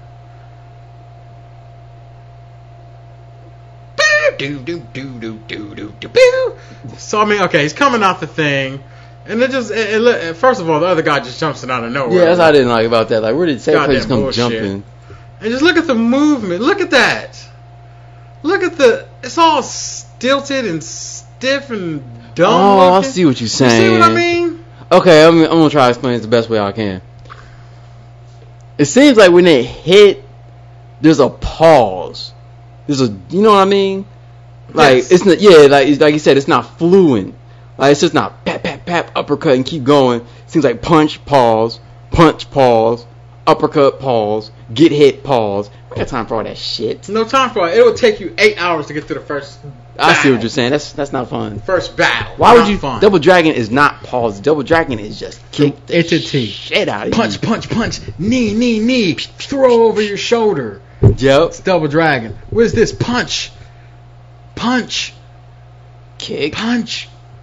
So I mean, okay, he's coming out the thing, and first of all, the other guy just jumps in out of nowhere. Yeah, that's what I didn't like about that. Like, where did Saber just come jumping? And just look at the movement. Look at that. Look at it's all stilted and stiff and dumb. Oh, looking. I see what you're saying. You see what I mean? Okay, I'm gonna try to explain it the best way I can. It seems like when they hit, there's a pause. You know what I mean? Like yes. It's not, like you said, it's not fluent. Like it's just not pap pap pap uppercut and keep going. It seems like punch pause, uppercut pause, get hit pause. I got time for all that shit. No time for it. It will take you 8 hours to get through the first I see what you're saying. That's not fun. First battle. Why would you? Fun. Double Dragon is not pause. Double Dragon is just kick the shit out of you. Punch. Knee. Throw over your shoulder. Yep. It's Double Dragon. What is this? Punch. Kick. Punch.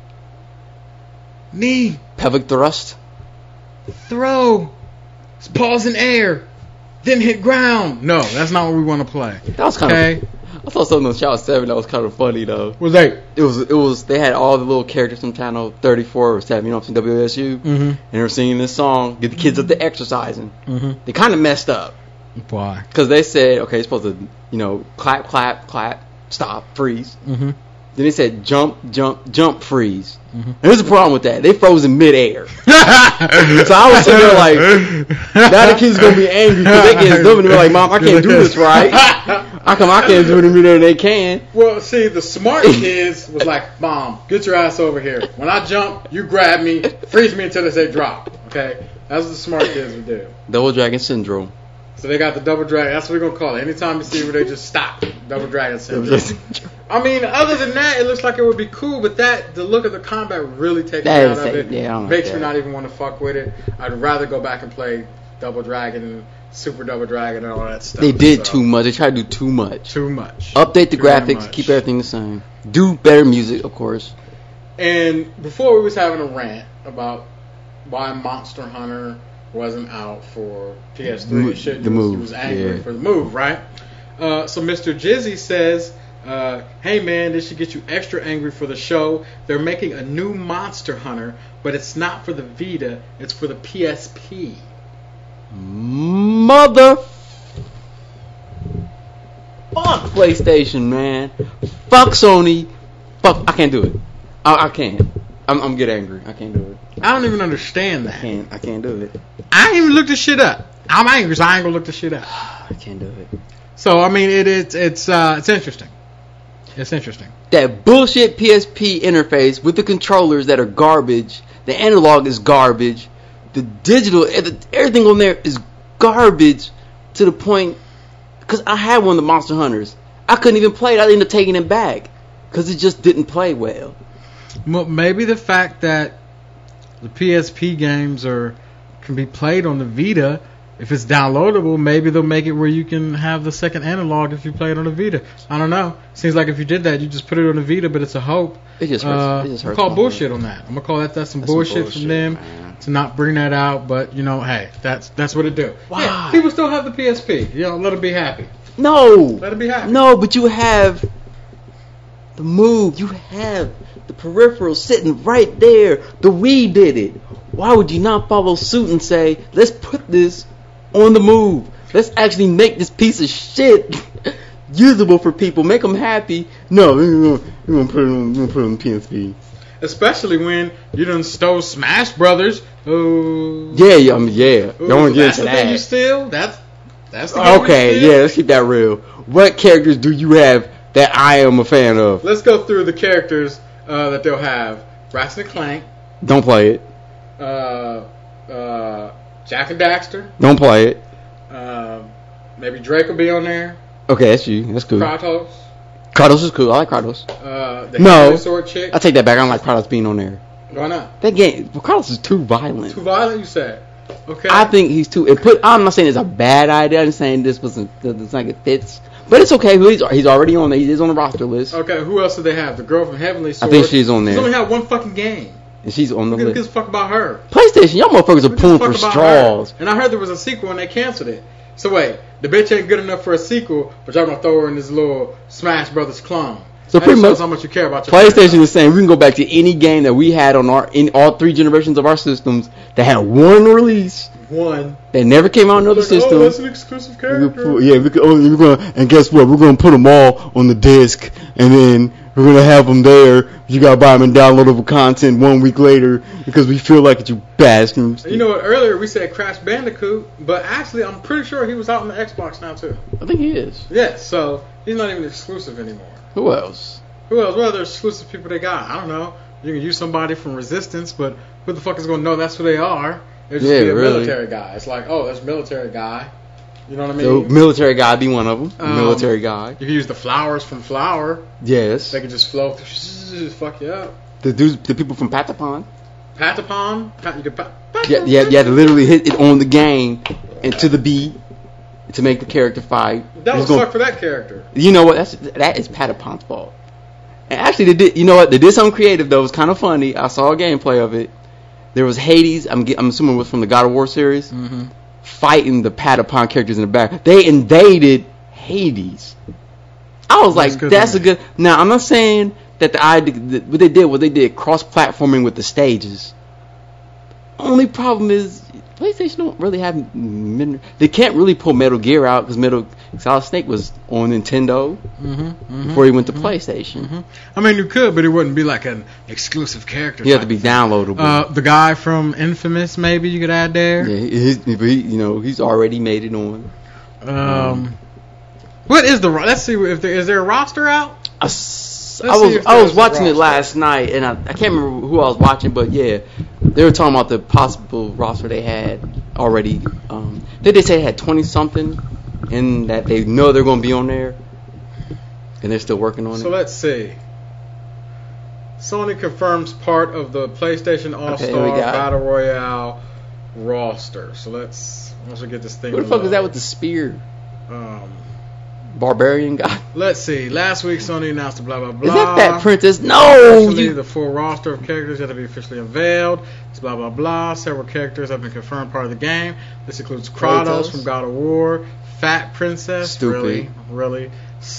Knee. Pelvic thrust. Throw. Pause in air. Then hit ground. No, that's not what we want to play. That was kind of. I saw something on Channel 7 that was kind of funny though. What was that? It was. They had all the little characters from Channel 34 or 7. You know, from WSU. Mm-hmm. And they were singing this song. Get the kids up to exercising. Mm-hmm. They kind of messed up. Why? Because they said, okay, you're supposed to, clap, stop, freeze. Mm-hmm. Then they said jump, freeze. Mm-hmm. And there's a problem with that. They froze in midair. So I was sitting there like, now the kids going to be angry because they get dumb and they're like, Mom, I can't do this right. How come I can't do it in midair and they can? Well, see, the smart kids was like, Mom, get your ass over here. When I jump, you grab me, freeze me until they say drop. Okay? That's what the smart kids would do. Double Dragon Syndrome. So they got the Double Dragon. That's what we're going to call it. Anytime you see where they just stop. Double Dragon Syndrome. I mean, other than that, it looks like it would be cool, but the look of the combat really takes me out of it. Yeah, makes me not even want to fuck with it. I'd rather go back and play Double Dragon and Super Double Dragon and all that stuff. They did too much. They tried to do too much. Update the graphics. Keep everything the same. Do better music, of course. And before we was having a rant about why Monster Hunter wasn't out for PS3 and shit. He was angry for the move, right? So Mr. Jizzy says, hey man, this should get you extra angry for the show. They're making a new Monster Hunter, but it's not for the Vita, it's for the PSP. Mother fuck PlayStation, man. Fuck Sony. Fuck, I can't do it. I can't. I'm get angry. I can't do it. I don't even understand that. I can't do it. I ain't even looked this shit up. I'm angry, so I ain't gonna look this shit up. I can't do it. So I mean, it's interesting. It's interesting. That bullshit PSP interface with the controllers that are garbage. The analog is garbage. The digital, everything on there is garbage to the point. Because I had one of the Monster Hunters. I couldn't even play it. I ended up taking it back because it just didn't play well. Well, maybe the fact that the PSP games can be played on the Vita, if it's downloadable, maybe they'll make it where you can have the second analog if you play it on the Vita. I don't know. Seems like if you did that, you just put it on the Vita, but it's a hope. It just hurts. I'm call bullshit on that. I'm gonna call that's some bullshit from them, man, to not bring that out. But hey, that's what it do. Why? Yeah, people still have the PSP. Let them be happy. No. Let them be happy. No, but you have the Move. You have the peripheral sitting right there. The Wii did it. Why would you not follow suit and say, let's put this on the Move? Let's actually make this piece of shit usable for people. Make them happy. No, we're gonna put it on PSP. Especially when you done stole Smash Brothers. Oh. Yeah. Don't get into that. The thing you steal? That's the okay. Yeah, let's keep that real. What characters do you have that I am a fan of? Let's go through the characters that they'll have. Ratchet & Clank. Don't play it. Jak and Daxter. Don't play it. Maybe Drake will be on there. Okay, that's you. That's cool. Kratos. Kratos is cool. I like Kratos. The sword chick. I take that back. I don't like Kratos being on there. Why not? That game, Kratos is too violent. Too violent, you said? Okay. I think he's too. I'm not saying it's a bad idea. I'm saying this doesn't like it fits. But it's okay. He's already on there. He is on the roster list. Okay. Who else do they have? The girl from Heavenly Sword. I think she's on there. She's only had one fucking game. And she's on the list. Who gives a fuck about her? PlayStation, y'all motherfuckers are pulling for straws. And I heard there was a sequel and they canceled it. So wait, the bitch ain't good enough for a sequel, but y'all gonna throw her in this little Smash Brothers clone. So pretty much how much you care about your PlayStation is saying we can go back to any game that we had in all three generations of our systems that had one release. One. That never came out on other systems. Oh, that's an exclusive character. We're gonna, and guess what? We're gonna put them all on the disc, and then we're gonna have them there. You gotta buy them in downloadable content 1 week later because we feel like it, you bastards. You know what? Earlier we said Crash Bandicoot, but actually I'm pretty sure he was out on the Xbox now too. I think he is. Yeah, so he's not even exclusive anymore. Who else? What other exclusive people they got? I don't know. You can use somebody from Resistance, but who the fuck is gonna know that's who they are? They're just be a military guy. It's like, oh, there's a military guy. You know what I mean? So military guy be one of them. Military guy. You can use the flowers from Flower. Yes. They can just flow through, fuck you up. The people from Patapon. Patapon? You can You had to literally hit it on the game and to the beat to make the character fight. That would suck for that character. You know what? That is Patapon's fault. And actually, they did. You know what? They did something creative though. It was kind of funny. I saw a gameplay of it. There was Hades. I'm assuming it was from the God of War series. Mm-hmm. Fighting the Patapon characters in the back. They invaded Hades. I was like, that's a good. Now, I'm not saying that what they did cross-platforming with the stages. Only problem is PlayStation don't really have. They can't really pull Metal Gear out because Solid Snake was on Nintendo before he went to PlayStation. Mm-hmm. I mean, you could, but it wouldn't be like an exclusive character. You have to be downloadable. The guy from Infamous, maybe you could add there. Yeah, he's already made it on. What is the? Let's see if is there a roster out. I was watching it last night, and I can't remember who I was watching, but yeah, they were talking about the possible roster they had already. They did say they had 20-something, and that they know they're going to be on there, and they're still working on it. So let's see. Sony confirms part of the PlayStation All-Star Battle Royale roster. So let's get this thing. What the fuck is that with the spear? Barbarian guy. Let's see. Last week, Sony announced the blah blah blah. Is that princess? No. Actually, the full roster of characters yet to be officially unveiled. It's blah blah blah. Several characters have been confirmed part of the game. This includes Kratos from God of War, Fat Princess, Stupid. really,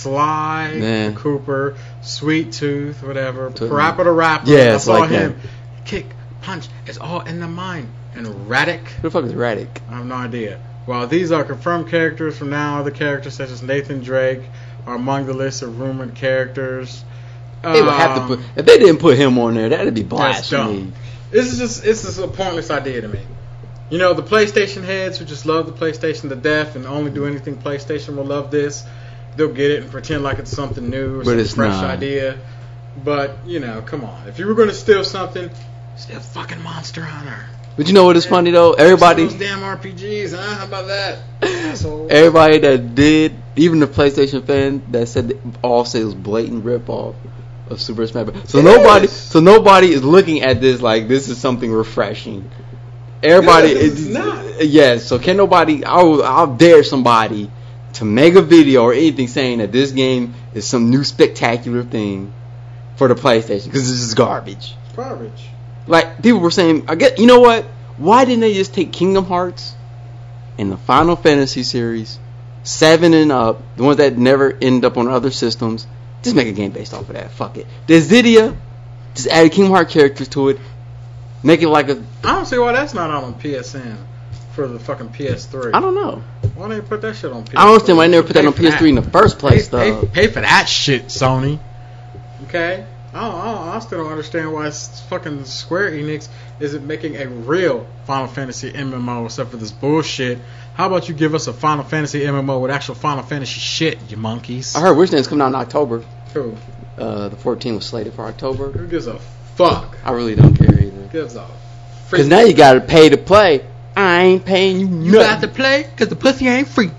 Sly, Cooper, Sweet Tooth, whatever, Parappa the Rapper. Yeah, I saw him. Kick, punch. It's all in the mind. And Radic. Who the fuck is Radic? I have no idea. While these are confirmed characters, from now other characters such as Nathan Drake are among the list of rumored characters. They would have to put. If they didn't put him on there, that'd be blasphemy. It's just a pointless idea to me. You know, the PlayStation heads who just love the PlayStation to death and only do anything PlayStation will love this. They'll get it and pretend like it's something new or some fresh idea. But you know, come on. If you were going to steal something, steal fucking Monster Hunter. But you know what is funny though? Everybody. Those damn RPGs, huh? How about that? Asshole. Everybody that did, even the PlayStation fan that said all say it was blatant ripoff of Super Smash Bros. So nobody is looking at this like this is something refreshing. Everybody it's not. Yes. So can nobody? I'll dare somebody to make a video or anything saying that this game is some new spectacular thing for the PlayStation because this is garbage. Garbage. Like, people were saying, you know what? Why didn't they just take Kingdom Hearts and the Final Fantasy series, 7 and up, the ones that never end up on other systems, just make a game based off of that? Fuck it. Dissidia, just add Kingdom Hearts characters to it, make it like a... I don't see why that's not out on PSN for the fucking PS3. I don't know. Why didn't they put that shit on PS3? I don't understand why they never put that on PS3 in the first place, though. Pay for that shit, Sony. Okay? I still don't understand why fucking Square Enix isn't making a real Final Fantasy MMO except for this bullshit. How about you give us a Final Fantasy MMO with actual Final Fantasy shit, you monkeys? I heard Wishdance coming out in October. Who? The 14 was slated for October. Who gives a fuck? I really don't care either. Who gives a because now you gotta pay to play. I ain't paying you nothing. You got to play because the pussy ain't free.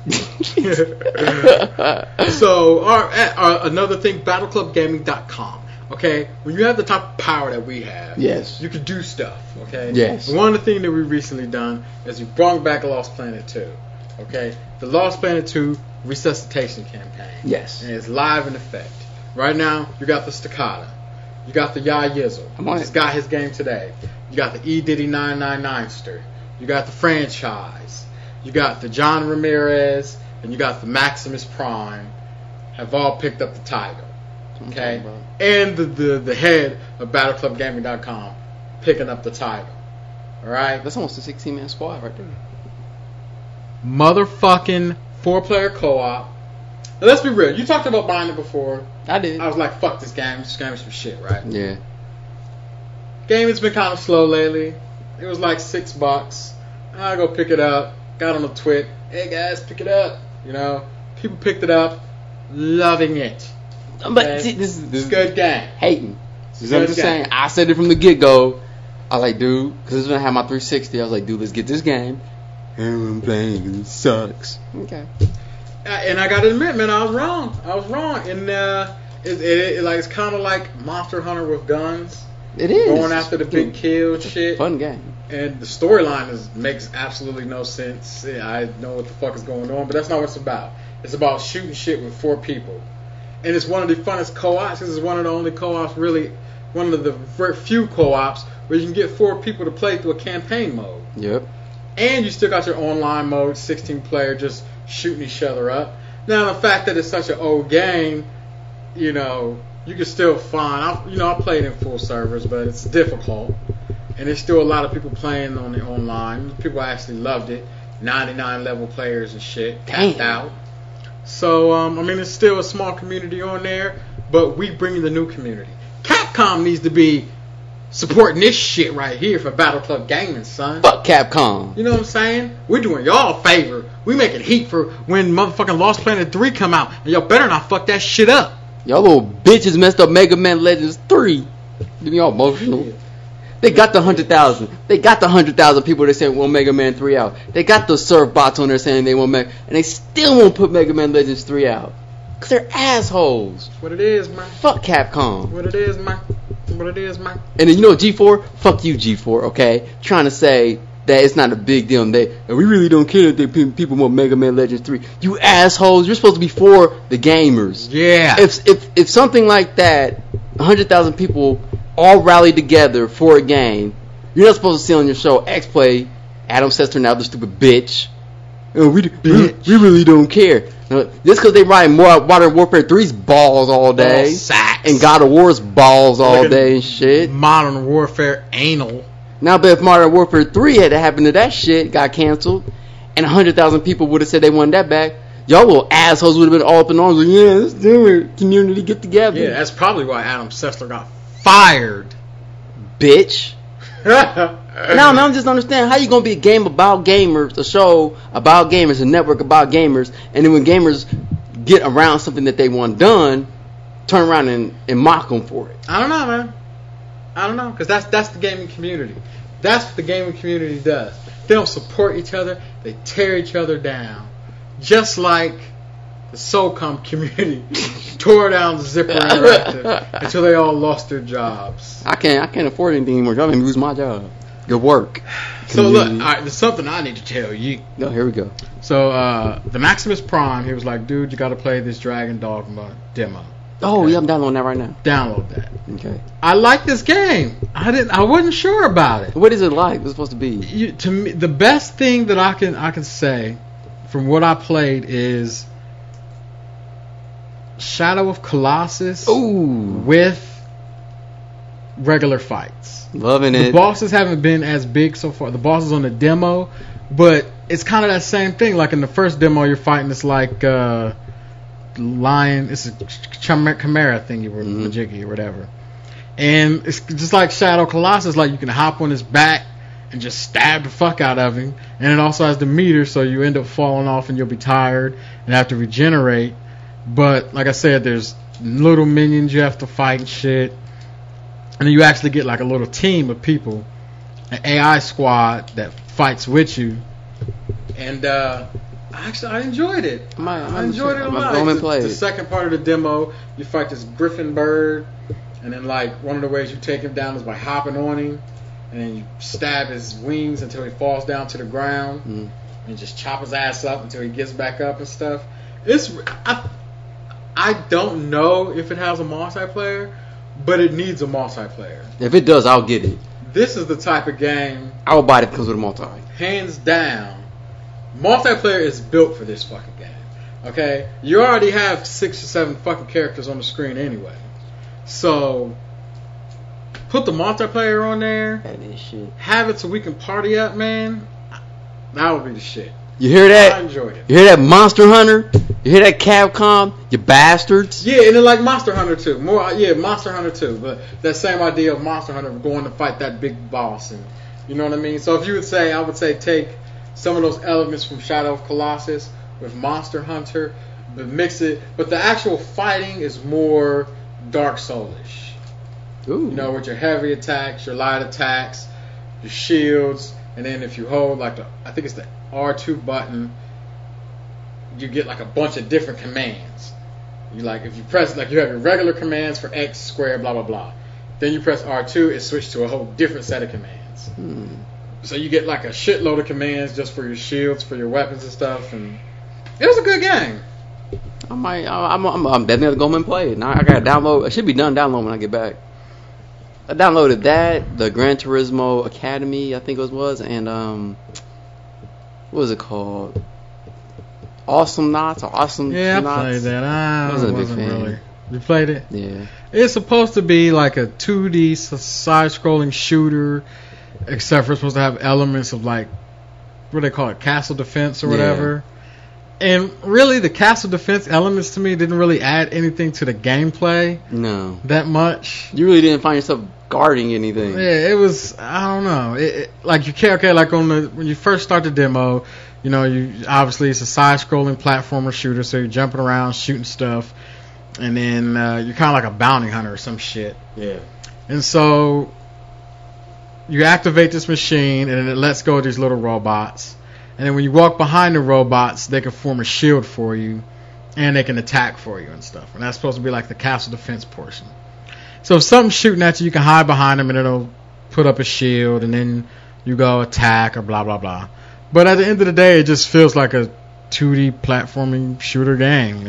So, another thing, BattleClubGaming.com. Okay, when you have the type of power that we have, yes, you can do stuff. Okay, yes. One of the things that we've recently done is we brought back Lost Planet 2. Okay, the Lost Planet 2 resuscitation campaign. Yes, and it's live in effect right now. You got the Staccato, you got the Ya Yizzle. He's got his game today. You got the E Diddy 999ster. You got the franchise. You got the John Ramirez, and you got the Maximus Prime. Have all picked up the title. Okay, and the head of BattleClubGaming.com picking up the title. All right, that's almost a 16-man squad right there. Motherfucking 4-player co-op. Now, let's be real. You talked about buying it before. I did. I was like, fuck this game. This game is some shit, right? Yeah. Game has been kind of slow lately. It was like $6. I go pick it up. Got on a tweet. Hey guys, pick it up. You know, people picked it up, loving it. But see, this is a good game. Hating. I'm just saying. I said it from the get go. I was like, dude, because this is when I had my 360. I was like, dude, let's get this game. I'm playing, it sucks. Okay. And I gotta admit, man, I was wrong. And it's kind of like Monster Hunter with guns. It is. Going after the big kill shit. Fun game. And the storyline makes absolutely no sense. Yeah, I know what the fuck is going on, but that's not what it's about. It's about shooting shit with 4 people. And it's one of the funnest co-ops. This is one of the only co-ops, really, one of the very few co-ops where you can get 4 people to play through a campaign mode. Yep. And you still got your online mode, 16-player, just shooting each other up. Now, the fact that it's such an old game, you know, you can still find, I played in full servers, but it's difficult. And there's still a lot of people playing on the online. People actually loved it. 99 level players and shit. Tapped out. So, I mean, it's still a small community on there, but we bring the new community. Capcom needs to be supporting this shit right here for Battle Club Gaming, son. Fuck Capcom. You know what I'm saying? We're doing y'all a favor. We making heat for when motherfucking Lost Planet 3 come out, and y'all better not fuck that shit up. Y'all little bitches messed up Mega Man Legends 3. Getting y'all emotional. Yeah. They got the 100,000. They got the 100,000 people that say want Mega Man 3 out. They got the surf bots on there saying they want Mega, and they still won't put Mega Man Legends 3 out. Cause they're assholes. That's what it is, man. Fuck Capcom. What it is, man. What it is, man. And then you know G4? Fuck you, G4. Okay, trying to say that it's not a big deal. And we really don't care that people want Mega Man Legends 3. You assholes. You're supposed to be for the gamers. Yeah. If something like that, 100,000 people all rally together for a game, you're not supposed to see on your show X-Play, Adam Sester, now the stupid bitch. We really don't care. Just because they ride Modern Warfare 3's balls all day, and God of War's balls all day and shit. Modern Warfare anal. Now, but if Modern Warfare 3 had happened to that shit, got canceled, and 100,000 people would have said they wanted that back, y'all little assholes would have been all up in arms like, yeah, let's do it. Community, get together. Yeah, that's probably why Adam Sessler got fired. Bitch. Now, man, I'm just understanding how you gonna be a game about gamers, a show about gamers, a network about gamers, and then when gamers get around something that they want done, turn around and mock them for it. I don't know, man. I don't know, because that's the gaming community. That's what the gaming community does. They don't support each other. They tear each other down. Just like the SOCOM community tore down Zipper Interactive until they all lost their jobs. I can't afford anything anymore. Y'all made me lose my job. Good work. So look, all right, there's something I need to tell you. No, here we go. So the Maximus Prime, he was like, dude, you got to play this Dragon Dogma demo. Oh, okay? Yeah, I'm downloading that right now. Download that. Okay. I like this game. I wasn't sure about it. What is it like? What's it supposed to be? To me, the best thing that I can say from what I played is Shadow of Colossus. Ooh. With regular fights. Loving it. The bosses haven't been as big so far. The bosses on the demo, but it's kind of that same thing. Like in the first demo, you're fighting this like lion. It's a chimera thing, you were Majiki or whatever. And it's just like Shadow Colossus. Like you can hop on his back and just stab the fuck out of him. And it also has the meter, so you end up falling off and you'll be tired and have to regenerate. But like I said, there's little minions you have to fight and shit. And then you actually get like a little team of people, an AI squad that fights with you. And actually, I enjoyed it. I enjoyed it a lot. The second part of the demo, you fight this griffin bird, and then like one of the ways you take him down is by hopping on him, and then you stab his wings until he falls down to the ground, and you just chop his ass up until he gets back up and stuff. I don't know if it has a multiplayer. But it needs a multiplayer. If it does, I'll get it. This is the type of game I will buy it because of the multi. Hands down, multiplayer is built for this fucking game. Okay? You already have 6 or 7 fucking characters on the screen anyway. So, put the multiplayer on there. That is shit. Have it so we can party up, man. That would be the shit. You hear that? I enjoyed it. You hear that, Monster Hunter? You hear that, Capcom? You bastards. Yeah, and then like Monster Hunter 2. Monster Hunter 2. But that same idea of Monster Hunter going to fight that big boss. And you know what I mean? So if you would say, I would say take some of those elements from Shadow of Colossus with Monster Hunter, but mix it. But the actual fighting is more Dark Soulish. Ooh. You know, with your heavy attacks, your light attacks, your shields, and then if you hold like I think it's the R2 button, you get like a bunch of different commands. You like if you press like you have your regular commands for X, square, blah blah blah. Then you press R2, it switches to a whole different set of commands. So you get like a shitload of commands just for your shields, for your weapons and stuff, and it was a good game. I'm definitely gonna go home and play it. Now I gotta download. It should be done download when I get back. I downloaded that, the Gran Turismo Academy, I think it was, and what was it called? Awesome Knots or Awesome Yeah, Knots? I played that. I wasn't a big fan. really. You played it? Yeah. It's supposed to be like a 2D side-scrolling shooter, except for it's supposed to have elements of like, what do they call it, castle defense or whatever. And really, the castle defense elements to me didn't really add anything to the gameplay. No. That much. You really didn't find yourself guarding anything. Yeah, it was. I don't know. Like you can't. Okay, like when you first start the demo, you know, you obviously it's a side-scrolling platformer shooter, so you're jumping around, shooting stuff, and then you're kind of like a bounty hunter or some shit. Yeah. And so you activate this machine, and then it lets go of these little robots. And then when you walk behind the robots, they can form a shield for you, and they can attack for you and stuff. And that's supposed to be like the castle defense portion. So if something's shooting at you, you can hide behind them, and it'll put up a shield, and then you go attack or blah, blah, blah. But at the end of the day, it just feels like a 2D platforming shooter game.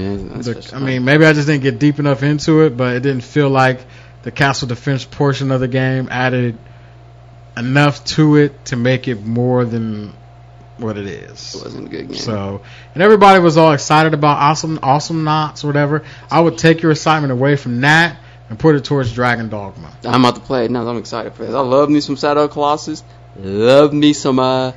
I mean, maybe I just didn't get deep enough into it, but it didn't feel like the castle defense portion of the game added enough to it to make it more than what it is. It wasn't a good game. So, and everybody was all excited about Awesome Knots or whatever. I would take your excitement away from that and put it towards Dragon Dogma. I'm about to play it now. I'm excited for this. I love me some Shadow of the Colossus. Love me some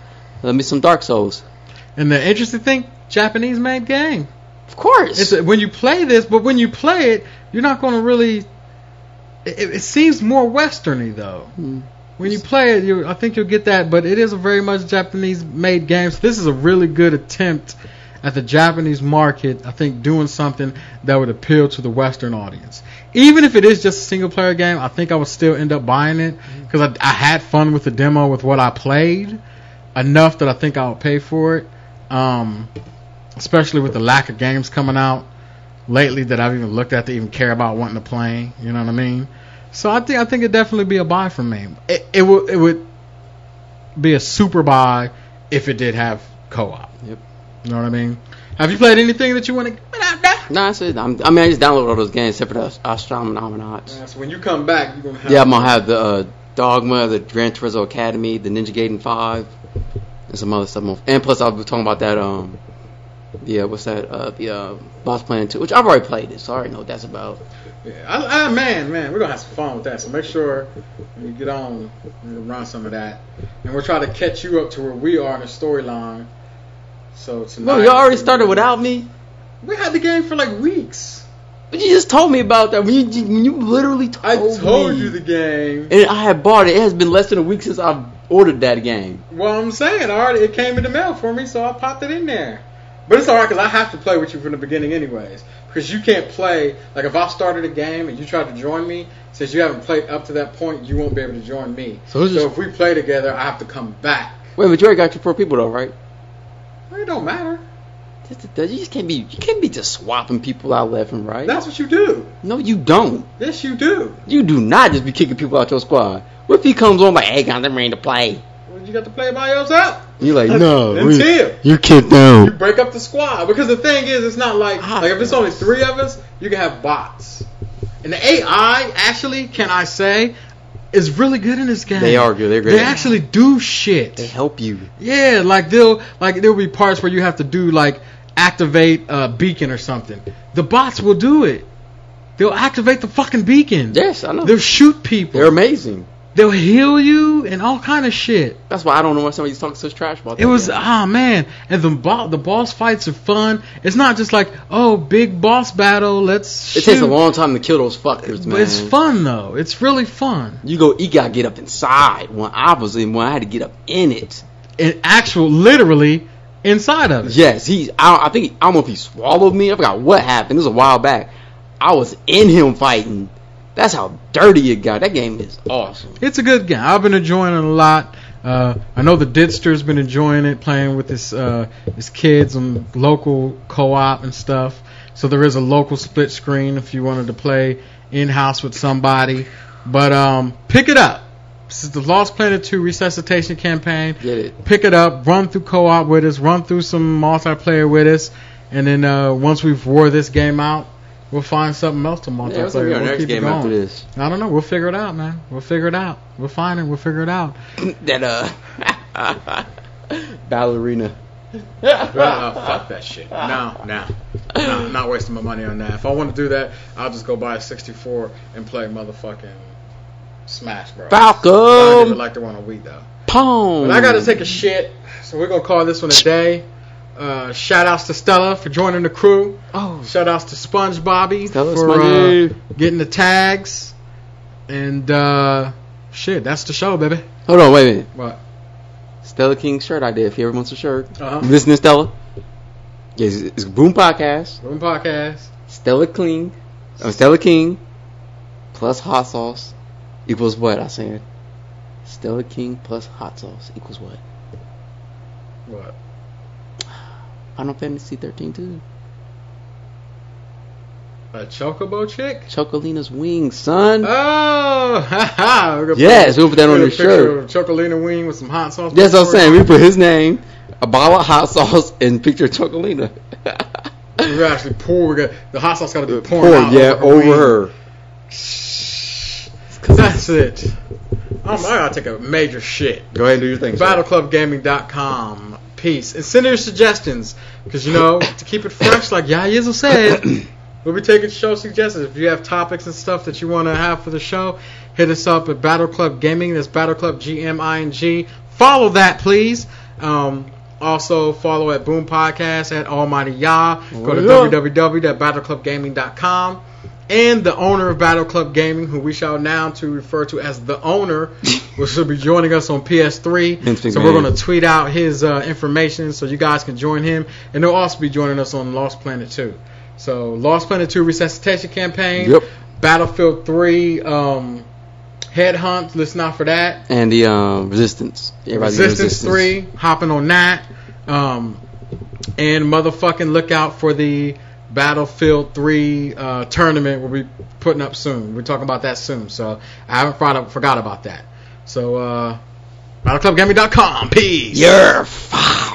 Dark Souls. And the interesting thing, Japanese made game. Of course. When you play this, but when you play it, you're not going to really. It seems more Westerny though. When you play it, I think you'll get that, but it is a very much Japanese-made game. So this is a really good attempt at the Japanese market, I think, doing something that would appeal to the Western audience. Even if it is just a single-player game, I think I would still end up buying it because I had fun with the demo with what I played, enough that I think I'll pay for it, especially with the lack of games coming out lately that I've even looked at to even care about wanting to play. You know what I mean? So I think it'd definitely be a buy for me. It would be a super buy if it did have co-op. Yep. You know what I mean? Have you played anything that you want to get out there? No, I just downloaded all those games except for the Astronomouts. So when you come back, you're gonna have. Yeah, I'm gonna have the Dogma, the Gran Turismo Academy, the Ninja Gaiden 5, and some other stuff. And plus, I'll be talking about that. The Boss Plan 2, which I've already played it, so I already know what that's about. Yeah, man, we're gonna have some fun with that. So make sure when you get on, you run some of that, and we'll try to catch you up to where we are in the storyline. So tonight, you already started without me. We had the game for like weeks. But you just told me about that when you literally told me. I told you the game, and I had bought it. It has been less than a week since I've ordered that game. Well, I'm saying it came in the mail for me, so I popped it in there. But it's alright because I have to play with you from the beginning anyways. Because you can't play, like if I started a game and you tried to join me, since you haven't played up to that point, you won't be able to join me. So if we play together, I have to come back. Wait, but you already got your 4 people though, right? It don't matter. You just can't be just swapping people out left and right. That's what you do. No, you don't. Yes, you do. You do not just be kicking people out your squad. What if he comes on like, hey guys, I'm ready to play? Well, you got to play by yourself. You're like, no. Until you're kicked out. You break up the squad. Because the thing is, it's not like if it's only 3 of us, you can have bots. And the AI, actually, can I say, is really good in this game. They are good. They're great. They actually do shit. They help you. Yeah, there'll be parts where you have to do like activate a beacon or something. The bots will do it. They'll activate the fucking beacon. Yes, I know. They'll shoot people. They're amazing. They'll heal you and all kind of shit. That's why I don't know why somebody's talking such trash about that. It was, man. And the boss fights are fun. It's not just like, big boss battle, let's shoot. It takes a long time to kill those fuckers, man. But it's fun, though. It's really fun. You gotta get up inside. When I had to get up in it. Literally inside of it. Yes, I don't know if he swallowed me. I forgot what happened. It was a while back. I was in him fighting. That's how dirty it got. That game is awesome. It's a good game. I've been enjoying it a lot. I know the Ditster's been enjoying it, playing with his kids on local co-op and stuff. So there is a local split screen if you wanted to play in-house with somebody. But pick it up. This is the Lost Planet 2 Resuscitation Campaign. Get it. Pick it up. Run through co-op with us. Run through some multiplayer with us. And then once we've wore this game out, we'll find something else to multiplayer. What's gonna be our we'll next keep game after this? I don't know. We'll figure it out, man. We'll figure it out. We'll find it. We'll figure it out. That ballerina. Fuck that shit. No, I'm not wasting my money on that. If I want to do that, I'll just go buy a 64 and play motherfucking Smash Bros. Falcon. I don't even like the one on Wii though. Pong. But I gotta take a shit, so we're gonna call this one a day. Shout outs to Stella for joining the crew. Oh. Shout outs to Sponge Bobby Stella for getting the tags. And shit, that's the show, baby. Hold on, wait a minute. What? Stella King shirt idea. If you ever wants a shirt, Uh-huh. listen to Stella. Yes, it's Boom Podcast. Boom Podcast. Stella King plus hot sauce equals what? I said. Stella King plus hot sauce equals what? What? Final Fantasy 13 too. A Chocobo chick? Chocolina's wings, son. Oh, haha. Yes, we'll put that on your shirt. Chocolina wing with some hot sauce. That's what I'm saying. We put his name, a bottle of hot sauce, and picture of Chocolina. We actually pour. The hot sauce got to be poured out over her. That's it. I gotta take a major shit. Go ahead and do your thing. BattleClubGaming.com. Peace. And send your suggestions. Because, to keep it fresh, like Yayizzle said, we'll be taking show suggestions. If you have topics and stuff that you want to have for the show, hit us up at Battle Club Gaming. That's Battle Club GMING. Follow that, please. Also, follow at Boom Podcast at Almighty Yah. Go to www.battleclubgaming.com. And the owner of Battle Club Gaming, who we shall now to refer to as the owner, which will be joining us on PS3. So we're going to tweet out his information so you guys can join him. And they'll also be joining us on Lost Planet 2. So Lost Planet 2 Resuscitation Campaign. Yep. Battlefield 3 Headhunt. Listen out for that. And the Resistance. Resistance 3. Hopping on that. And motherfucking look out for the Battlefield 3 tournament we'll be putting up soon. We're talking about that soon. So I haven't forgot about that. So BattleClubGaming.com. Peace. You're foul.